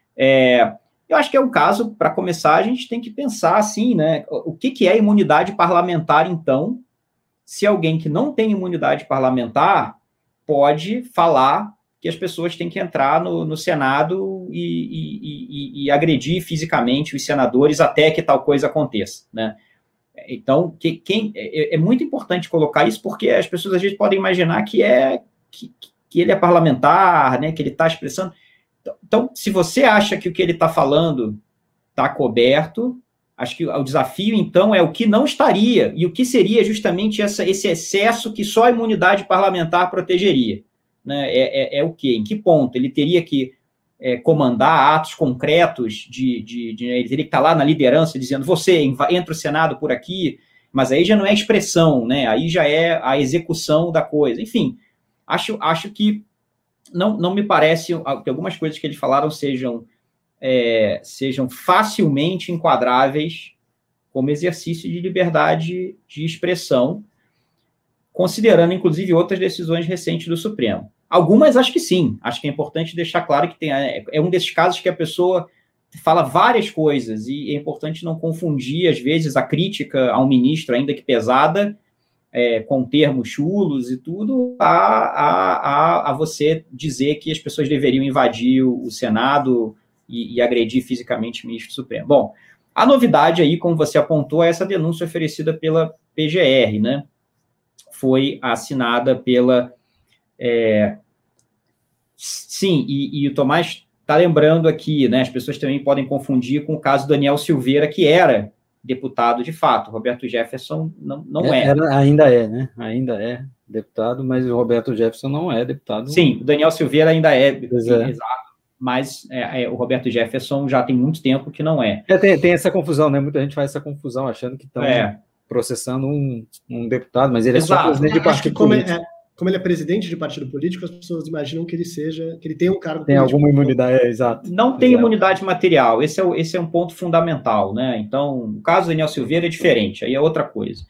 É, eu acho que é um caso, para começar, a gente tem que pensar assim, né? O que, que é imunidade parlamentar, então, se alguém que não tem imunidade parlamentar pode falar que as pessoas têm que entrar no, no Senado e, e, e, e agredir fisicamente os senadores até que tal coisa aconteça, né? Então, que, quem, é, é muito importante colocar isso, porque as pessoas às vezes podem imaginar que, é, que, que ele é parlamentar, né, que ele está expressando. Então, se você acha que o que ele está falando está coberto, acho que o desafio, então, é o que não estaria, e o que seria justamente essa, esse excesso que só a imunidade parlamentar protegeria. Né? É, é, é o quê? Em que ponto? Ele teria que é, comandar atos concretos, de, de, de, ele teria que estar lá na liderança, dizendo, você, entra o Senado por aqui, mas aí já não é expressão, né? Aí já é a execução da coisa. Enfim, acho, acho que não, não me parece que algumas coisas que eles falaram sejam... É, sejam facilmente enquadráveis como exercício de liberdade de expressão, considerando, inclusive, outras decisões recentes do Supremo. Algumas, acho que sim. Acho que é importante deixar claro que tem, é um desses casos que a pessoa fala várias coisas e é importante não confundir, às vezes, a crítica a um ministro, ainda que pesada, é, com termos chulos e tudo, a, a, a, a você dizer que as pessoas deveriam invadir o, o Senado E, e agredir fisicamente o ministro Supremo. Bom, a novidade aí, como você apontou, é essa denúncia oferecida pela P G R, né? Foi assinada pela... É, sim, e, e o Tomás está lembrando aqui, né? As pessoas também podem confundir com o caso do Daniel Silveira, que era deputado de fato. Roberto Jefferson não, não é. Era, ainda é, né? Ainda é deputado, mas o Roberto Jefferson não é deputado. Sim, o Daniel Silveira ainda é. Pois é. Exato. Mas é, é, o Roberto Jefferson já tem muito tempo que não é. é tem, tem essa confusão, né? Muita gente faz essa confusão, achando que estão é. processando um, um deputado, mas ele Exato. é só presidente de partido como político. É, como ele é presidente de partido político, as pessoas imaginam que ele seja, que ele tem um cargo tem político. Alguma imunidade, é, exato. Não tem exato. imunidade material, esse é, o, esse é um ponto fundamental, né? Então, o caso do Daniel Silveira é diferente, aí é outra coisa.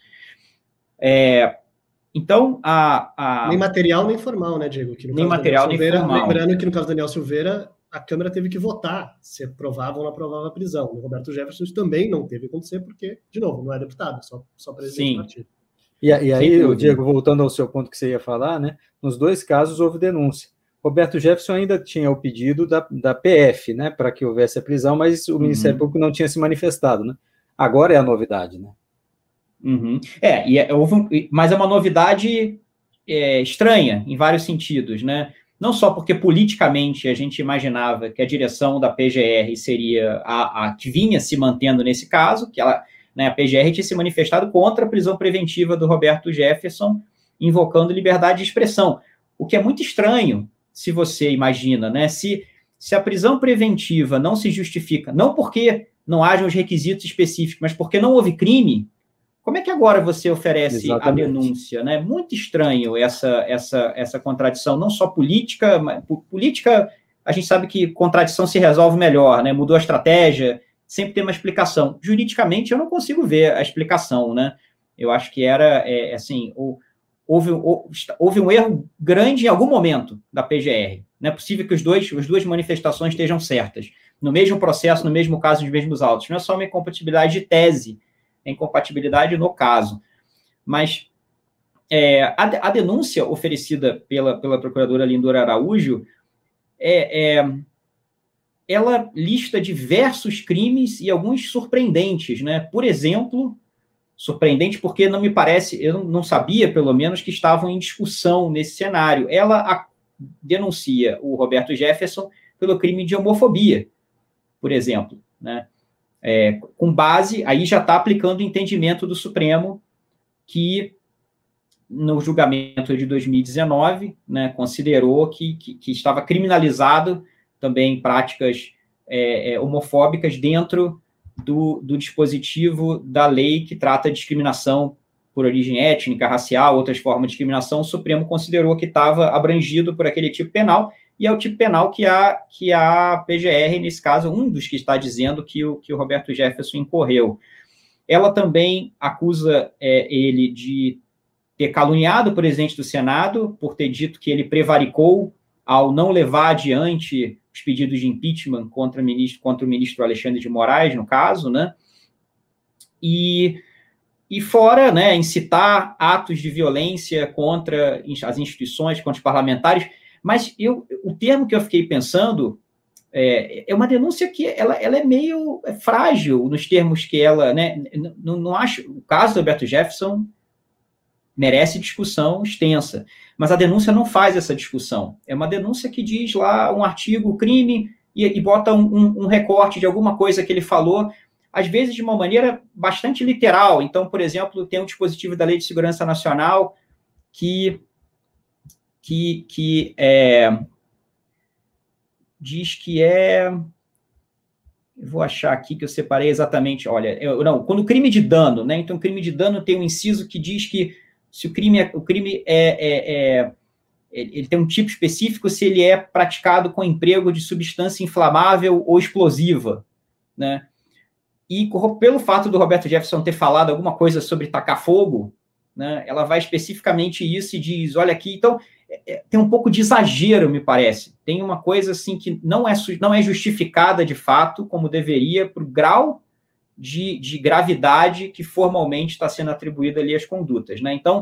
É... Então, a, a... Nem material, nem formal, né, Diego? Que no nem caso material, Silveira, nem formal. Lembrando que no caso do Daniel Silveira, a Câmara teve que votar se aprovava ou não aprovava a prisão. No Roberto Jefferson isso também não teve que acontecer, porque, de novo, não é deputado, só, só presidente Sim. do partido. E, e aí, o Diego, voltando ao seu ponto que você ia falar, né? Nos dois casos houve denúncia. Roberto Jefferson ainda tinha o pedido da, da P F, né, para que houvesse a prisão, mas o uhum. Ministério Público não tinha se manifestado, né? Agora é a novidade, né? Uhum. É, e é, houve, mas é uma novidade é, estranha, em vários sentidos, né? Não só porque politicamente a gente imaginava que a direção da P G R seria a, a que vinha se mantendo nesse caso, que ela, né, a P G R tinha se manifestado contra a prisão preventiva do Roberto Jefferson, invocando liberdade de expressão. O que é muito estranho, se você imagina, né? Se, se a prisão preventiva não se justifica, não porque não hajam os requisitos específicos, mas porque não houve crime, como é que agora você oferece Exatamente. a denúncia? Né? Muito estranho essa, essa, essa contradição, não só política, mas política, a gente sabe que contradição se resolve melhor, né? Mudou a estratégia, sempre tem uma explicação. Juridicamente, eu não consigo ver a explicação, né? Eu acho que era, é, assim, houve, houve um erro grande em algum momento da P G R. Não é possível que os dois, as duas manifestações estejam certas, no mesmo processo, no mesmo caso, nos mesmos autos. Não é só uma incompatibilidade de tese, é incompatibilidade no caso. Mas é, a, a denúncia oferecida pela, pela procuradora Lindora Araújo, é, é, ela lista diversos crimes e alguns surpreendentes, né? Por exemplo, surpreendente porque não me parece, eu não, não sabia, pelo menos, que estavam em discussão nesse cenário. Ela a, denuncia o Roberto Jefferson pelo crime de homofobia, por exemplo, né? É, com base, aí já está aplicando o entendimento do Supremo, que no julgamento de dois mil e dezenove, né, considerou que, que, que estava criminalizado também práticas é, é, homofóbicas dentro do, do dispositivo da lei que trata de discriminação por origem étnica, racial, outras formas de discriminação. O Supremo considerou que estava abrangido por aquele tipo penal, e é o tipo penal que a, que a P G R, nesse caso, um dos que está dizendo que o, que o Roberto Jefferson incorreu. Ela também acusa é, ele de ter caluniado o presidente do Senado, por ter dito que ele prevaricou ao não levar adiante os pedidos de impeachment contra o ministro, contra o ministro Alexandre de Moraes, no caso, né? E, e fora, né, incitar atos de violência contra as instituições, contra os parlamentares. Mas eu, o termo que eu fiquei pensando é, é uma denúncia que ela, ela é meio frágil nos termos que ela, né? Não, não acho. O caso do Roberto Jefferson merece discussão extensa, mas a denúncia não faz essa discussão. É uma denúncia que diz lá um artigo, crime, e, e bota um, um, um recorte de alguma coisa que ele falou, às vezes de uma maneira bastante literal. Então, por exemplo, tem um dispositivo da Lei de Segurança Nacional que, que, que é, diz que é... Eu vou achar aqui que eu separei exatamente. Olha, eu, não, quando o crime de dano, né? Então, o crime de dano tem um inciso que diz que se o crime, é, o crime é, é, é, ele tem um tipo específico se ele é praticado com emprego de substância inflamável ou explosiva, né? E pelo fato do Roberto Jefferson ter falado alguma coisa sobre tacar fogo, né, ela vai especificamente isso e diz, olha aqui, então, é, tem um pouco de exagero, me parece. Tem uma coisa assim que não é, não é justificada de fato, como deveria, para o grau De, de gravidade que formalmente está sendo atribuída ali às condutas, né? Então,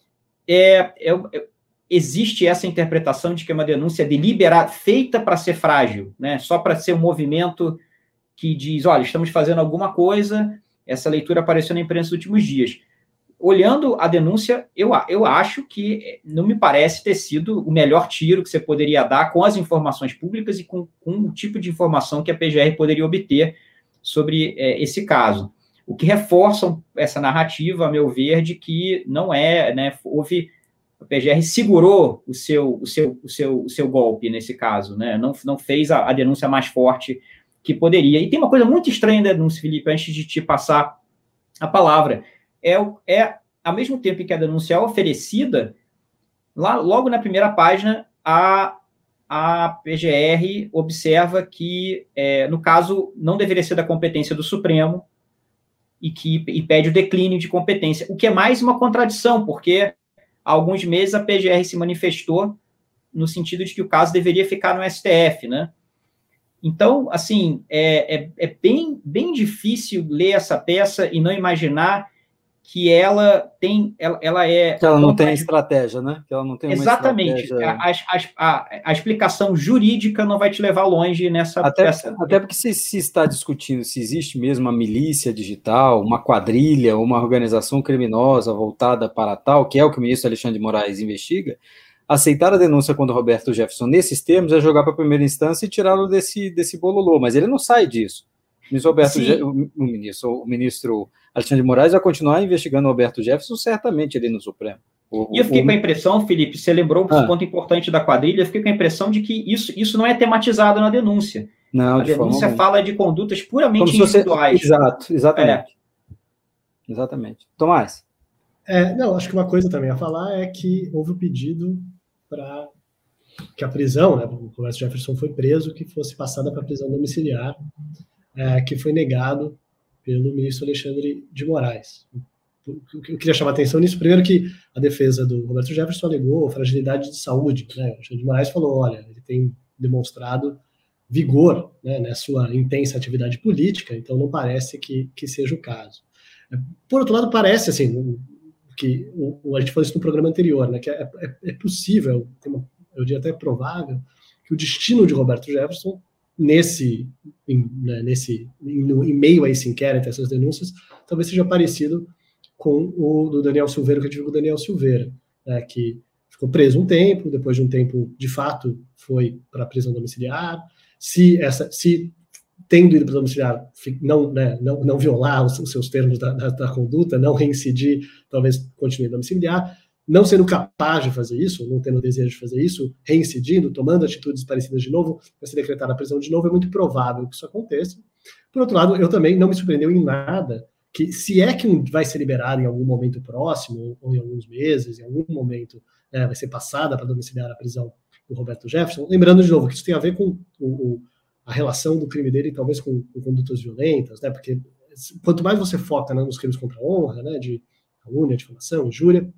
é, é, é, existe essa interpretação de que é uma denúncia deliberada, feita para ser frágil, né? Só para ser um movimento que diz, olha, estamos fazendo alguma coisa. Essa leitura apareceu na imprensa nos últimos dias. Olhando a denúncia, eu, eu acho que não me parece ter sido o melhor tiro que você poderia dar com as informações públicas e com, com o tipo de informação que a P G R poderia obter sobre é, esse caso, o que reforça essa narrativa, a meu ver, de que não é, né, houve, a P G R segurou o seu, o seu, o seu, o seu golpe nesse caso, né, não, não fez a, a denúncia mais forte que poderia. E tem uma coisa muito estranha da denúncia, Felipe, antes de te passar a palavra, é, é ao mesmo tempo que a denúncia é oferecida, lá, logo na primeira página, a a P G R observa que, é, no caso, não deveria ser da competência do Supremo e que e pede o declínio de competência, o que é mais uma contradição, porque há alguns meses a P G R se manifestou no sentido de que o caso deveria ficar no S T F, né? Então, assim, é, é, é bem, bem difícil ler essa peça e não imaginar que ela tem, ela, ela é... Que ela não tem estratégia, né? Que ela não tem Exatamente. Uma estratégia... a, a, a, a explicação jurídica não vai te levar longe nessa... Até, peça. até porque se, se está discutindo se existe mesmo uma milícia digital, uma quadrilha, uma organização criminosa voltada para tal, que é o que o ministro Alexandre de Moraes investiga, aceitar a denúncia contra o Roberto Jefferson nesses termos é jogar para a primeira instância e tirá-lo desse, desse bololô, mas ele não sai disso. O ministro, Roberto Je... o, o, ministro, o ministro Alexandre de Moraes vai continuar investigando o Roberto Jefferson certamente ali no Supremo. O, e eu fiquei o... com a impressão, Felipe, você lembrou um ah. ponto importante da quadrilha, eu fiquei com a impressão de que isso, isso não é tematizado na denúncia. Não, a de denúncia forma fala de condutas puramente Como individuais. Você... Exato, exatamente. É. Exatamente. Tomás? É, não, acho que uma coisa também a falar é que houve o pedido para que a prisão, né, o Roberto Jefferson foi preso, que fosse passada para prisão domiciliar, é, que foi negado pelo ministro Alexandre de Moraes. Eu queria chamar a atenção nisso, primeiro que a defesa do Roberto Jefferson alegou fragilidade de saúde, né? O Alexandre de Moraes falou, olha, ele tem demonstrado vigor, né, na sua intensa atividade política, então não parece que, que seja o caso. Por outro lado, parece, assim, o que o, o, a gente falou isso no programa anterior, né, que é, é, é possível, uma, eu diria até provável, que o destino de Roberto Jefferson, nesse, em, né, nesse, em, no, em meio a esse inquérito, essas denúncias, talvez seja parecido com o do Daniel Silveira, que eu tive com o Daniel Silveira, né, que ficou preso um tempo, depois de um tempo, de fato, foi para a prisão domiciliar. Se, essa, se tendo ido para o domiciliar, não, né, não, não violar os, os seus termos da, da, da conduta, não reincidir, talvez continue domiciliar, não sendo capaz de fazer isso, não tendo desejo de fazer isso, reincidindo, tomando atitudes parecidas de novo, para se decretar a prisão de novo, é muito provável que isso aconteça. Por outro lado, eu também não me surpreendeu em nada que, se é que vai ser liberado em algum momento próximo, ou em alguns meses, em algum momento, né, vai ser passada para domiciliar a prisão do Roberto Jefferson, lembrando de novo que isso tem a ver com o, o, a relação do crime dele, talvez com, com condutas violentas, né, porque quanto mais você foca, né, nos crimes contra a honra, né, de calúnia, difamação, injúria,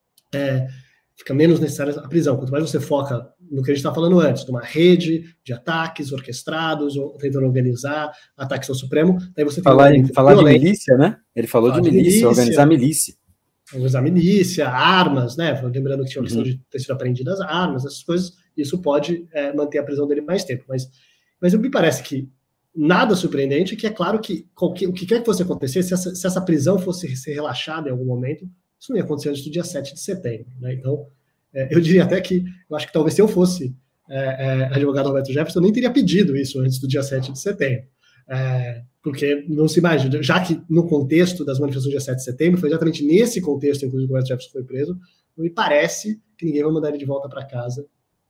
é, fica menos necessária a prisão. Quanto mais você foca no que a gente estava falando antes, numa rede de ataques orquestrados, ou tentando organizar ataques ao Supremo, daí você tem falar, um falar de milícia, né? Ele falou de milícia, milícia, organizar milícia. Organizar milícia, armas, né? Lembrando que tinha uma questão uhum. de ter sido apreendidas armas, essas coisas, isso pode é, manter a prisão dele mais tempo. Mas, mas me parece que nada surpreendente, que é claro que qualquer, o que quer que fosse acontecer, se essa, se essa prisão fosse ser relaxada em algum momento, isso não ia acontecer antes do dia sete de setembro, né? Então, é, eu diria até que, eu acho que talvez se eu fosse é, é, advogado Roberto Jefferson, eu nem teria pedido isso antes do dia sete de setembro. É, porque não se imagina, já que no contexto das manifestações do dia sete de setembro, foi exatamente nesse contexto, inclusive, que o Roberto Jefferson foi preso, não me parece que ninguém vai mandar ele de volta para casa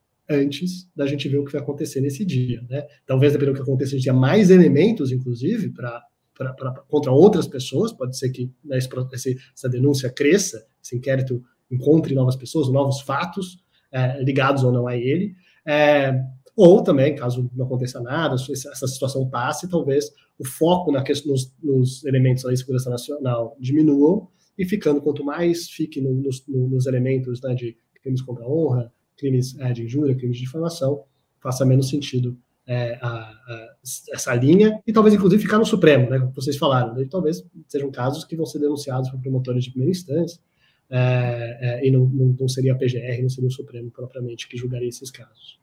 antes da gente ver o que vai acontecer nesse dia, né? Talvez, dependendo do que aconteça, a gente tenha mais elementos, inclusive, para Pra, pra, contra outras pessoas, pode ser que, né, esse, essa denúncia cresça, esse inquérito encontre novas pessoas, novos fatos é, ligados ou não a ele, é, ou também, caso não aconteça nada, essa situação passe, talvez o foco na questão, nos, nos elementos da segurança nacional diminuam, e ficando, quanto mais fique no, nos, no, nos elementos, né, de crimes contra a honra, crimes é, de injúria, crimes de difamação, faça menos sentido É, a, a, essa linha, e talvez inclusive ficar no Supremo, né, como vocês falaram, daí talvez sejam casos que vão ser denunciados por promotores de primeira instância, é, é, e não, não, não seria a P G R, não seria o Supremo propriamente que julgaria esses casos.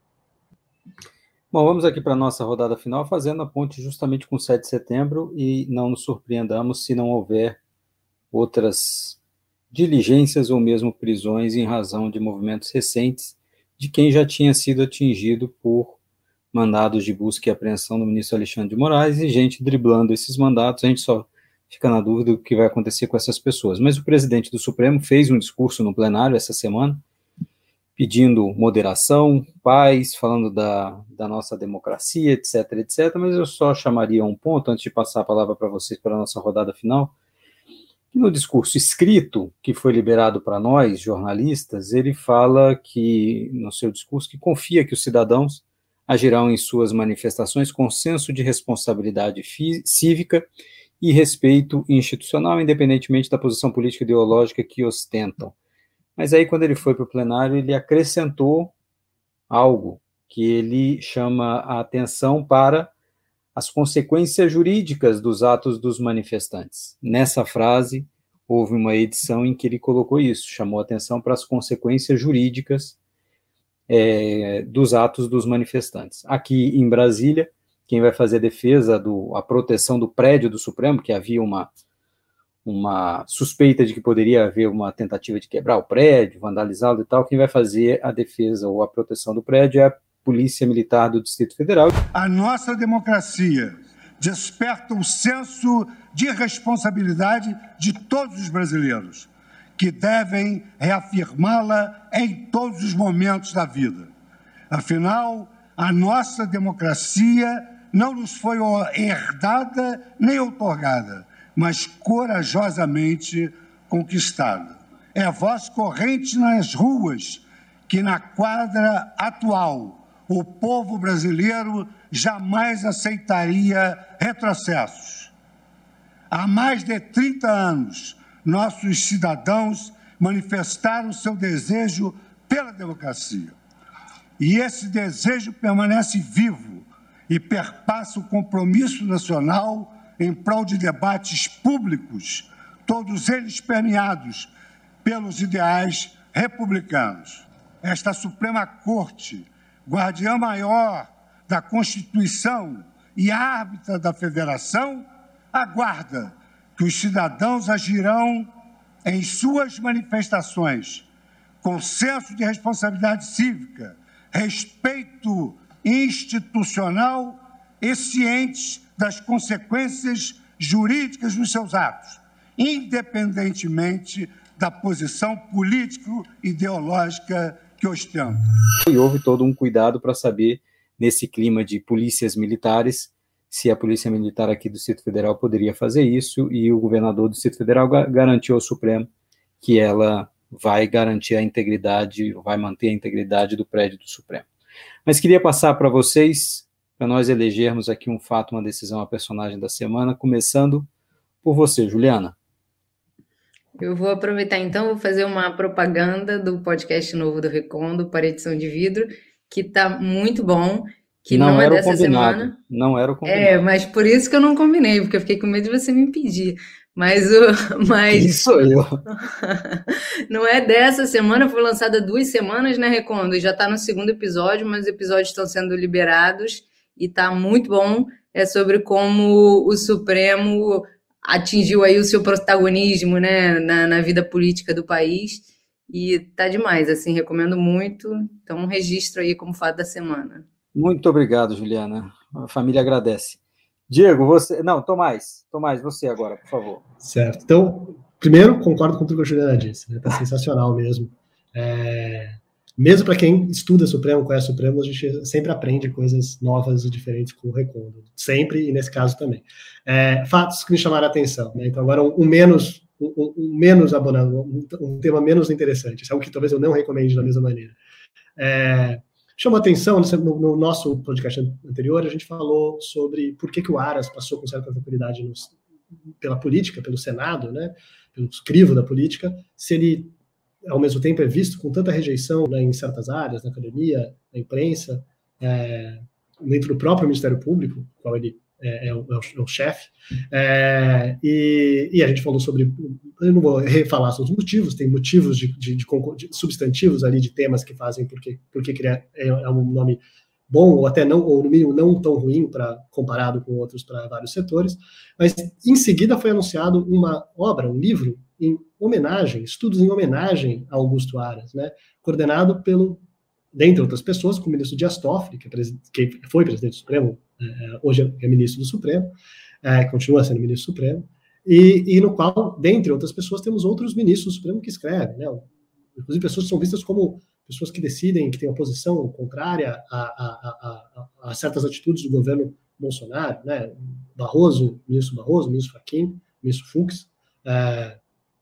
Bom, vamos aqui para a nossa rodada final, fazendo a ponte justamente com sete de setembro, e não nos surpreendamos se não houver outras diligências ou mesmo prisões em razão de movimentos recentes de quem já tinha sido atingido por mandados de busca e apreensão do ministro Alexandre de Moraes, e gente driblando esses mandatos. A gente só fica na dúvida do que vai acontecer com essas pessoas. Mas o presidente do Supremo fez um discurso no plenário essa semana, pedindo moderação, paz, falando da, da nossa democracia, etc, etc, mas eu só chamaria um ponto, antes de passar a palavra para vocês para a nossa rodada final, que no discurso escrito, que foi liberado para nós, jornalistas, ele fala que, no seu discurso, que confia que os cidadãos agirão em suas manifestações com senso de responsabilidade cívica e respeito institucional, independentemente da posição política e ideológica que ostentam. Mas aí, quando ele foi para o plenário, ele acrescentou algo que ele chama a atenção para as consequências jurídicas dos atos dos manifestantes. Nessa frase, houve uma edição em que ele colocou isso, chamou a atenção para as consequências jurídicas É, dos atos dos manifestantes. Aqui em Brasília, quem vai fazer a defesa, do, a proteção do prédio do Supremo, que havia uma, uma suspeita de que poderia haver uma tentativa de quebrar o prédio, vandalizá-lo e tal, quem vai fazer a defesa ou a proteção do prédio é a Polícia Militar do Distrito Federal. A nossa democracia desperta um senso de responsabilidade de todos os brasileiros, que devem reafirmá-la em todos os momentos da vida. Afinal, a nossa democracia não nos foi herdada nem outorgada, mas corajosamente conquistada. É voz corrente nas ruas que, na quadra atual, o povo brasileiro jamais aceitaria retrocessos. Há mais de trinta anos, nossos cidadãos manifestaram seu desejo pela democracia. E esse desejo permanece vivo e perpassa o compromisso nacional em prol de debates públicos, todos eles permeados pelos ideais republicanos. Esta Suprema Corte, guardiã maior da Constituição e árbitra da Federação, aguarda que os cidadãos agirão em suas manifestações com senso de responsabilidade cívica, respeito institucional e cientes das consequências jurídicas dos seus atos, independentemente da posição político-ideológica que ostentam. E houve todo um cuidado para saber, nesse clima de polícias militares, se a Polícia Militar aqui do Distrito Federal poderia fazer isso, e o governador do Distrito Federal garantiu ao Supremo que ela vai garantir a integridade, vai manter a integridade do prédio do Supremo. Mas queria passar para vocês, para nós elegermos aqui um fato, uma decisão, a personagem da semana, começando por você, Juliana. Eu vou aproveitar então, vou fazer uma propaganda do podcast novo do Recondo, Paredição de Vidro, que está muito bom, que não, não é dessa semana. Não era o combinado. É, mas por isso que eu não combinei, porque eu fiquei com medo de você me impedir. Mas o. Mas... Quem sou eu? Não é dessa semana, foi lançada há duas semanas, né, Recondo? Já está no segundo episódio, mas os episódios estão sendo liberados e está muito bom. É sobre como o Supremo atingiu aí o seu protagonismo, né, na, na vida política do país. E tá demais, assim, recomendo muito. Então, um registro aí como fato da semana. Muito obrigado, Juliana. A família agradece. Diego, você... Não, Tomás. Tomás, você agora, por favor. Certo. Então, primeiro, concordo com tudo que a Juliana disse. Né? Tá sensacional mesmo. É... Mesmo para quem estuda Supremo, conhece Supremo, a gente sempre aprende coisas novas e diferentes com o Recondo. Sempre, e nesse caso também. É... Fatos que me chamaram a atenção. Né? Então, agora, um, um menos... Um, um menos abonado, um, um tema menos interessante. Isso é algo que talvez eu não recomende da mesma maneira. É... Chama atenção, no, no nosso podcast anterior, a gente falou sobre por que, que o Aras passou com certa tranquilidade nos, pela política, pelo Senado, né, pelo crivo da política, se ele, ao mesmo tempo, é visto com tanta rejeição, né, em certas áreas, na academia, na imprensa, é, dentro do próprio Ministério Público, qual ele é, é, o, é o chefe, é, e, e a gente falou sobre, eu não vou refalar sobre os motivos, tem motivos de, de, de, de substantivos ali, de temas que fazem porque, porque é, é um nome bom, ou até não, ou no mínimo não tão ruim para comparado com outros para vários setores, mas em seguida foi anunciado uma obra, um livro, em homenagem, estudos em homenagem a Augusto Aras, né, coordenado pelo, dentre outras pessoas, com o ministro Dias Toffoli, que, é que foi presidente do Supremo, é, hoje é ministro do Supremo, é, continua sendo ministro do Supremo, e, e no qual, dentre outras pessoas, temos outros ministros do Supremo que escrevem, né, inclusive pessoas que são vistas como pessoas que decidem, que têm uma posição contrária a, a, a, a certas atitudes do governo Bolsonaro, né, Barroso, ministro Barroso, ministro Fachin, ministro Fux, é,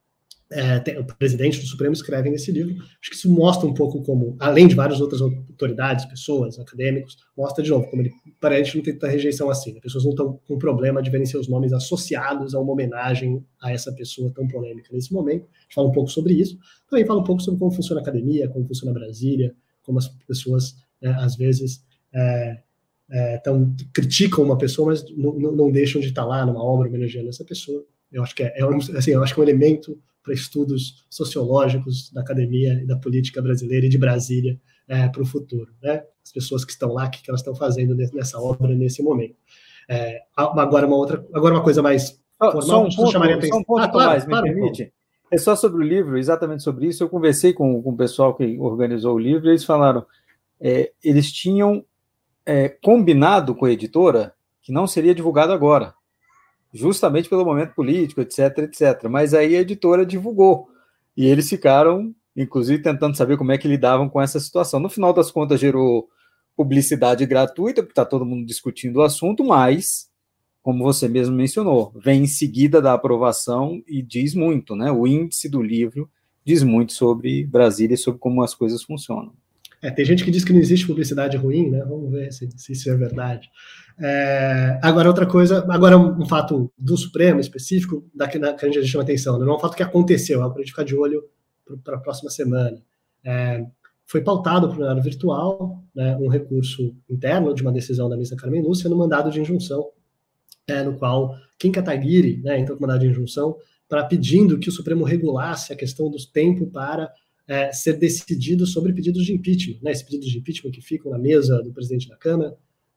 É, tem, o presidente do Supremo escreve nesse livro. Acho que isso mostra um pouco como, além de várias outras autoridades, pessoas, acadêmicos, mostra de novo como ele parece não tem tanta rejeição assim. Né? Pessoas não estão com problema de verem seus nomes associados a uma homenagem a essa pessoa tão polêmica nesse momento. A gente fala um pouco sobre isso. Também fala um pouco sobre como funciona a academia, como funciona Brasília, como as pessoas, né, às vezes, é, é, tão, criticam uma pessoa, mas não, não, não deixam de estar lá numa obra homenageando essa pessoa. Eu acho que é, é, assim, eu acho que é um elemento para estudos sociológicos da academia e da política brasileira e de Brasília é, para o futuro. Né? As pessoas que estão lá, o que elas estão fazendo nessa obra, nesse momento. É, agora, uma outra, agora uma coisa mais formal, só um ponto, só um ponto ah, claro, mais, claro, me permite? Claro. É só sobre o livro, exatamente sobre isso. Eu conversei com, com o pessoal que organizou o livro e eles falaram, é, eles tinham é, combinado com a editora que não seria divulgado agora, justamente pelo momento político, etc, etcétera. Mas aí a editora divulgou, e eles ficaram, inclusive, tentando saber como é que lidavam com essa situação. No final das contas, gerou publicidade gratuita, porque está todo mundo discutindo o assunto, mas, como você mesmo mencionou, vem em seguida da aprovação e diz muito, né? O índice do livro diz muito sobre Brasília e sobre como as coisas funcionam. É, tem gente que diz que não existe publicidade ruim, né? Vamos ver se, se isso é verdade. É, agora, outra coisa, agora um fato do Supremo específico, da, que, da, que a gente chama atenção, né? Não é um fato que aconteceu, é para a gente ficar de olho para a próxima semana. É, foi pautado para o plenário virtual, né, um recurso interno de uma decisão da ministra Carmen Lúcia no mandado de injunção, é, no qual Kim Kataguiri, né, então com mandado de injunção, para pedindo que o Supremo regulasse a questão do tempo para é, ser decidido sobre pedidos de impeachment, né? Esses pedidos de impeachment que ficam na mesa do presidente da Câmara,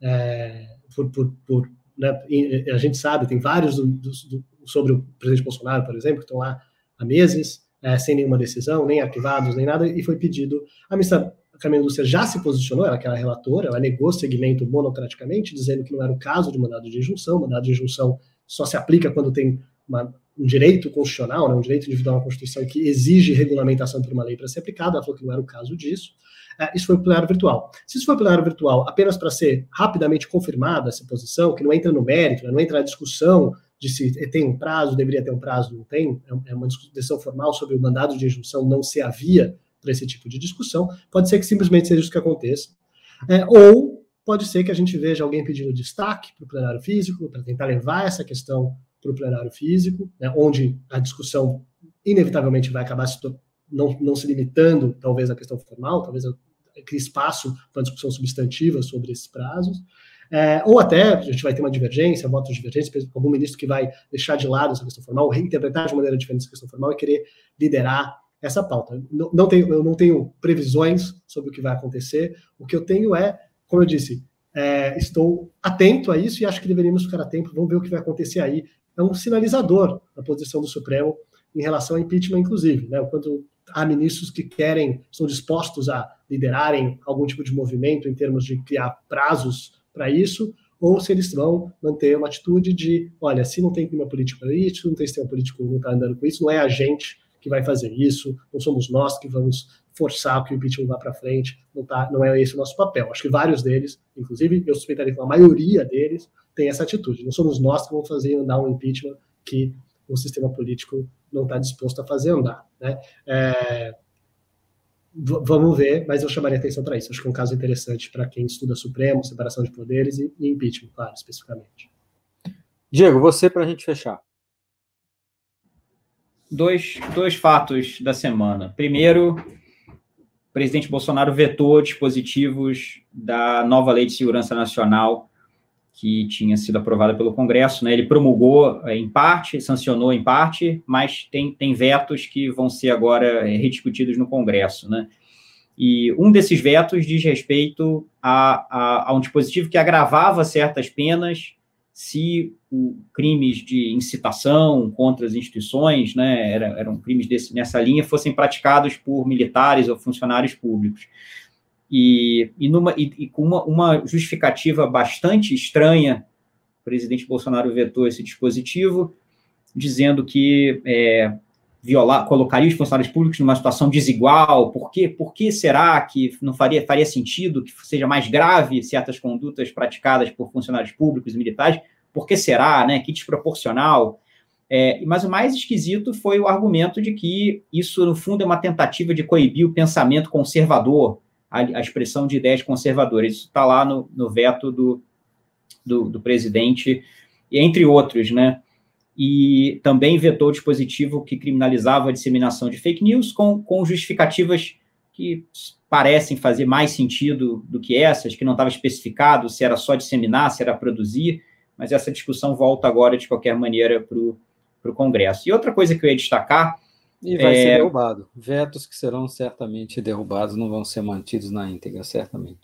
é, por, por, por, né? A gente sabe, tem vários do, do, do, sobre o presidente Bolsonaro, por exemplo, que estão lá há meses, é, sem nenhuma decisão, nem arquivados, nem nada, e foi pedido. A ministra Carmen Lúcia já se posicionou, ela que era relatora, ela negou segmento monocraticamente, dizendo que não era o caso de mandado de injunção. Mandado de injunção só se aplica quando tem uma, um direito constitucional, né, um direito individual na Constituição que exige regulamentação por uma lei para ser aplicada. Ela falou que não era o caso disso. É, isso foi o plenário virtual. Se isso foi o plenário virtual apenas para ser rapidamente confirmada essa posição, que não entra no mérito, né, não entra na discussão de se tem um prazo, deveria ter um prazo, não tem, é uma decisão formal sobre o mandado de injunção não ser a via para esse tipo de discussão, pode ser que simplesmente seja isso que aconteça. É, ou pode ser que a gente veja alguém pedindo destaque para o plenário físico, para tentar levar essa questão para o plenário físico, né, onde a discussão inevitavelmente vai acabar se, não, não se limitando, talvez, à questão formal, talvez crie espaço para uma discussão substantiva sobre esses prazos. É, ou até a gente vai ter uma divergência, votos divergentes, algum ministro que vai deixar de lado essa questão formal, reinterpretar de maneira diferente essa questão formal e querer liderar essa pauta. Não, não tenho, eu não tenho previsões sobre o que vai acontecer. O que eu tenho é, como eu disse, é, estou atento a isso e acho que deveríamos ficar atentos. Vamos ver o que vai acontecer aí. É um sinalizador da posição do Supremo em relação ao impeachment, inclusive, né? Quando há ministros que querem, estão dispostos a liderarem algum tipo de movimento em termos de criar prazos para isso, ou se eles vão manter uma atitude de, olha, se não tem clima político para isso, não tem sistema político não está andando com isso, não é a gente que vai fazer isso, não somos nós que vamos forçar que o impeachment vá para frente, não, tá, não é esse o nosso papel. Acho que vários deles, inclusive eu suspeitaria que a maioria deles tem essa atitude. Não somos nós que vamos fazer andar um impeachment que o sistema político não está disposto a fazer andar. Né? É, vamos ver, mas eu chamaria atenção para isso. Acho que é um caso interessante para quem estuda Supremo, separação de poderes e, e impeachment, claro, especificamente. Diego, você para a gente fechar. Dois, dois fatos da semana. Primeiro, o presidente Bolsonaro vetou dispositivos da nova Lei de Segurança Nacional que tinha sido aprovada pelo Congresso, né? Ele promulgou em parte, sancionou em parte, mas tem, tem vetos que vão ser agora rediscutidos no Congresso, né? E um desses vetos diz respeito a, a, a um dispositivo que agravava certas penas se o, crimes de incitação contra as instituições, né, era, eram crimes desse, nessa linha, fossem praticados por militares ou funcionários públicos. E, e, numa, e, e com uma, uma justificativa bastante estranha, o presidente Bolsonaro vetou esse dispositivo, dizendo que é, violar, colocaria os funcionários públicos numa situação desigual. Por quê? Por que será que não faria, faria sentido que seja mais grave certas condutas praticadas por funcionários públicos e militares? Por que será, né? Que desproporcional. É, mas o mais esquisito foi o argumento de que isso, no fundo, é uma tentativa de coibir o pensamento conservador, a, a expressão de ideias conservadoras. Isso está lá no, no veto do, do, do presidente, entre outros, né? E também vetou o dispositivo que criminalizava a disseminação de fake news com, com justificativas que parecem fazer mais sentido do que essas, que não estava especificado se era só disseminar, se era produzir, mas essa discussão volta agora, de qualquer maneira, para o Congresso. E outra coisa que eu ia destacar... E vai é... ser derrubado. Vetos que serão certamente derrubados, não vão ser mantidos na íntegra, certamente.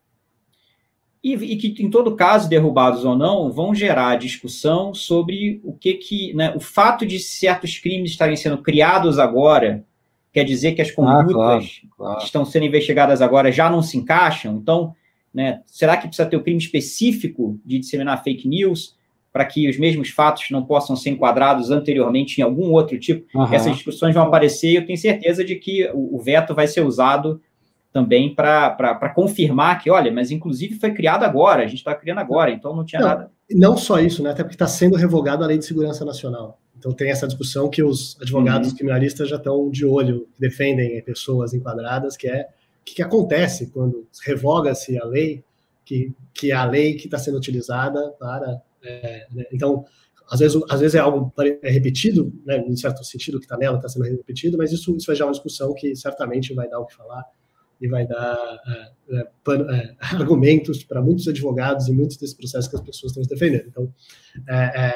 E, e que, em todo caso, derrubados ou não, vão gerar discussão sobre o que que... Né, o fato de certos crimes estarem sendo criados agora, quer dizer que as condutas ah, claro, claro. que estão sendo investigadas agora já não se encaixam? Então, né, será que precisa ter o um crime específico de disseminar fake news para que os mesmos fatos não possam ser enquadrados anteriormente em algum outro tipo? Uhum. Essas discussões vão aparecer e eu tenho certeza de que o, o veto vai ser usado também para confirmar que, olha, mas inclusive foi criado agora, a gente está criando agora, então não tinha não, nada. Não só isso, né? Até porque está sendo revogada a Lei de Segurança Nacional. Então tem essa discussão que os advogados uhum. criminalistas já estão de olho, defendem pessoas enquadradas, que é o que, que acontece quando revoga-se a lei, que, que é a lei que está sendo utilizada para... É, né? Então, às vezes, às vezes é algo é repetido, né? Em certo sentido, que está nela está sendo repetido, mas isso, isso vai já uma discussão que certamente vai dar o que falar e vai dar é, é, pano, é, argumentos para muitos advogados e muitos desses processos que as pessoas estão se defendendo. Então, é, é,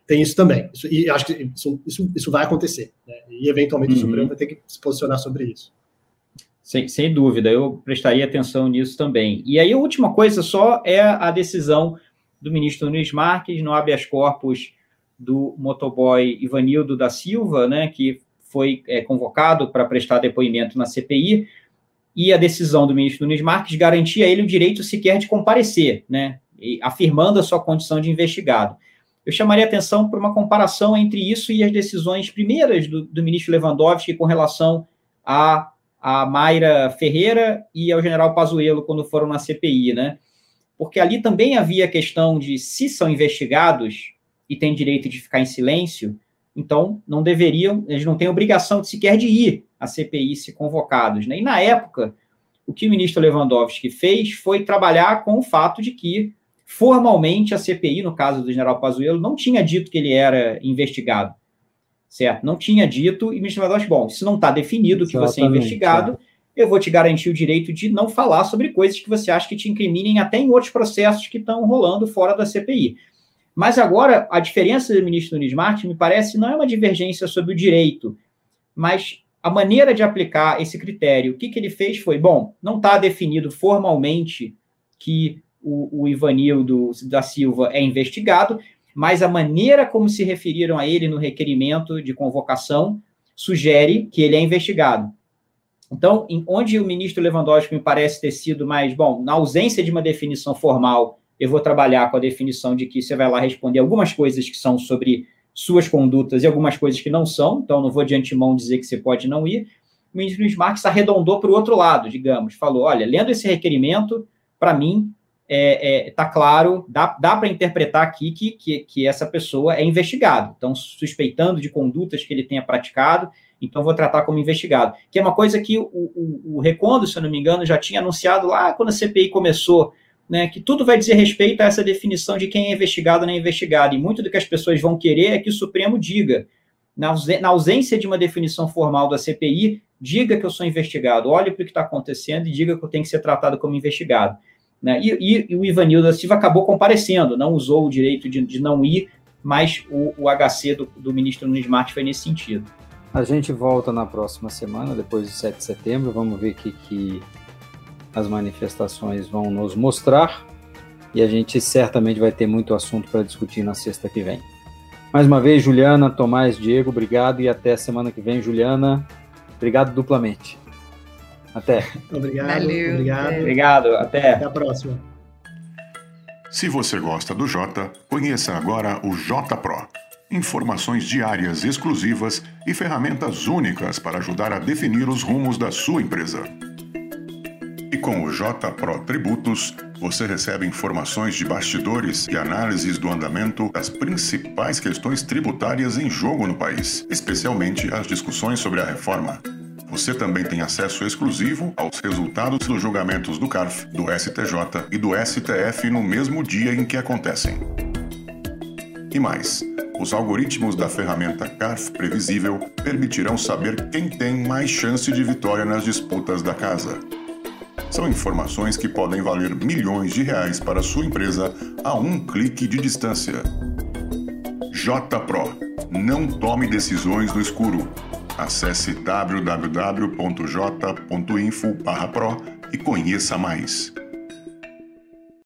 tem isso também. Isso, e acho que isso, isso, isso vai acontecer. Né? E, eventualmente, uhum. o Supremo vai ter que se posicionar sobre isso. Sem, sem dúvida, eu prestaria atenção nisso também. E aí, a última coisa só é a decisão do ministro Nunes Marques no habeas corpus do motoboy Ivanildo da Silva, né, que foi é, convocado para prestar depoimento na C P I, e a decisão do ministro Nunes Marques garantia a ele o direito sequer de comparecer, né, afirmando a sua condição de investigado. Eu chamaria atenção por uma comparação entre isso e as decisões primeiras do, do ministro Lewandowski com relação a, a Mayra Ferreira e ao general Pazuello quando foram na C P I, né? Porque ali também havia a questão de se são investigados e têm direito de ficar em silêncio, então não deveriam, eles não têm obrigação de sequer de ir à C P I se convocados, né? E na época, o que o ministro Lewandowski fez foi trabalhar com o fato de que formalmente a C P I, no caso do general Pazuello, não tinha dito que ele era investigado, certo? Não tinha dito, e o ministro Lewandowski, bom, se não está definido que Exatamente, você é investigado, é. eu vou te garantir o direito de não falar sobre coisas que você acha que te incriminem até em outros processos que estão rolando fora da C P I. Mas agora, a diferença do ministro Nunes Marques, me parece, não é uma divergência sobre o direito, mas a maneira de aplicar esse critério. O que, que ele fez foi, bom, não está definido formalmente que o, o Ivanildo da Silva é investigado, mas a maneira como se referiram a ele no requerimento de convocação sugere que ele é investigado. Então, em, onde o ministro Lewandowski me parece ter sido mais, bom, na ausência de uma definição formal, eu vou trabalhar com a definição de que você vai lá responder algumas coisas que são sobre suas condutas e algumas coisas que não são, então não vou de antemão dizer que você pode não ir. O ministro Nunes Marques arredondou para o outro lado, digamos, falou, olha, lendo esse requerimento, para mim, está é, é, claro, dá, dá para interpretar aqui que, que, que essa pessoa é investigado, então suspeitando de condutas que ele tenha praticado, então vou tratar como investigado, que é uma coisa que o, o, o Recondo, se eu não me engano, já tinha anunciado lá quando a C P I começou, né, que tudo vai dizer respeito a essa definição de quem é investigado ou não é investigado, e muito do que as pessoas vão querer é que o Supremo diga, na ausência de uma definição formal da C P I, diga que eu sou investigado, olhe para o que está acontecendo e diga que eu tenho que ser tratado como investigado. Né? E, e, e o Ivanildo da Silva acabou comparecendo, não usou o direito de, de não ir, mas o, o H C do, do ministro Nunes Marques foi nesse sentido. A gente volta na próxima semana, depois do sete de setembro, vamos ver o que, que as manifestações vão nos mostrar, e a gente certamente vai ter muito assunto para discutir na sexta que vem. Mais uma vez, Juliana, Tomás, Diego, obrigado, e até semana que vem, Juliana. Obrigado duplamente. Até. Obrigado. Valeu. Obrigado. Obrigado. Até. Até a próxima. Se você gosta do Jota, conheça agora o Jota Pro. Informações diárias exclusivas e ferramentas únicas para ajudar a definir os rumos da sua empresa. E com o Jota Pro Tributos, você recebe informações de bastidores e análises do andamento das principais questões tributárias em jogo no país, especialmente as discussões sobre a reforma. Você também tem acesso exclusivo aos resultados dos julgamentos do C A R F, do S T J e do S T F no mesmo dia em que acontecem. E mais, os algoritmos da ferramenta C A R F Previsível permitirão saber quem tem mais chance de vitória nas disputas da casa. São informações que podem valer milhões de reais para a sua empresa a um clique de distância. Jota Pro. Não tome decisões no escuro. Acesse w w w ponto j ponto info barra pro e conheça mais.